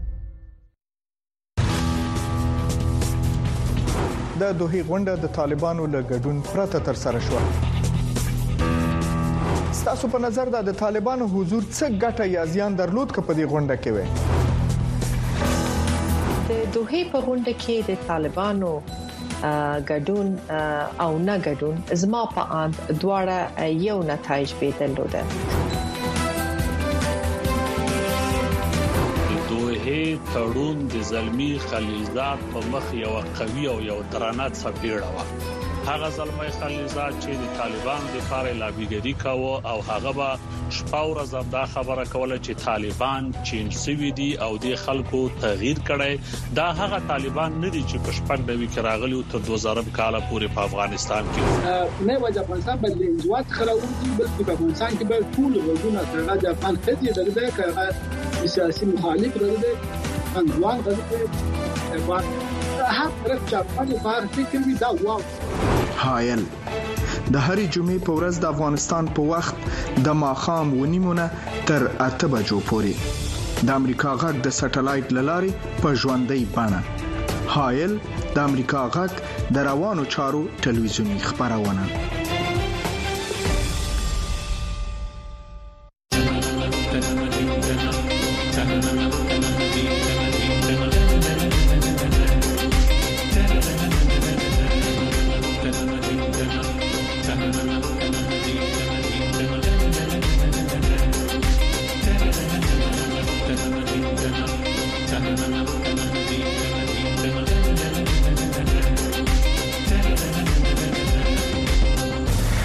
د دوحې غونډه د طالبانو له ګډون پرته تر سره شو. ستاسو په نظر دا د طالبانو حضور څه ګټه یا زیان درلود که په دې غونډه کې وي؟ د دوحې په غونډه کې د طالبانو ګډون او نه ګډون زما په اند دواړه یو نتایج به درلوده. تړون د زلمی خلیلزاد په مخ یو قوي او یو درانه څپېړه و. هغه زلمی خلیلزاد چې د طالبانو د لپاره لابیګری کاوه او هغه به شپه ورځ دا خبره کوله چې طالبان چینج سوي دي او د خلکو تغییر کړي. دا هغه طالبان نه دي چې په شپږ دوی کې راغلي او تر دوه زره کال پورې په افغانستان کې نه وځي. افغانستان باندې انزوات خلاوندي بلکې په افغانستان کې به ټول وګړو څنګه د افغان خدي درته کړه سیاسي مخالف درته انځوان غوښتي افغان هر طرف چې افغان بهر فکر وي دا واو. هایل د هرې جمعې په ورځ د افغانستان په وخت د ماخام ونیمونه تر اته بجو پورې د امریکا غږ د سټلایټ لارې په ژوندۍ بڼه هایل د امریکا غږ د روانو چارو ټلویزیونی خبرونه.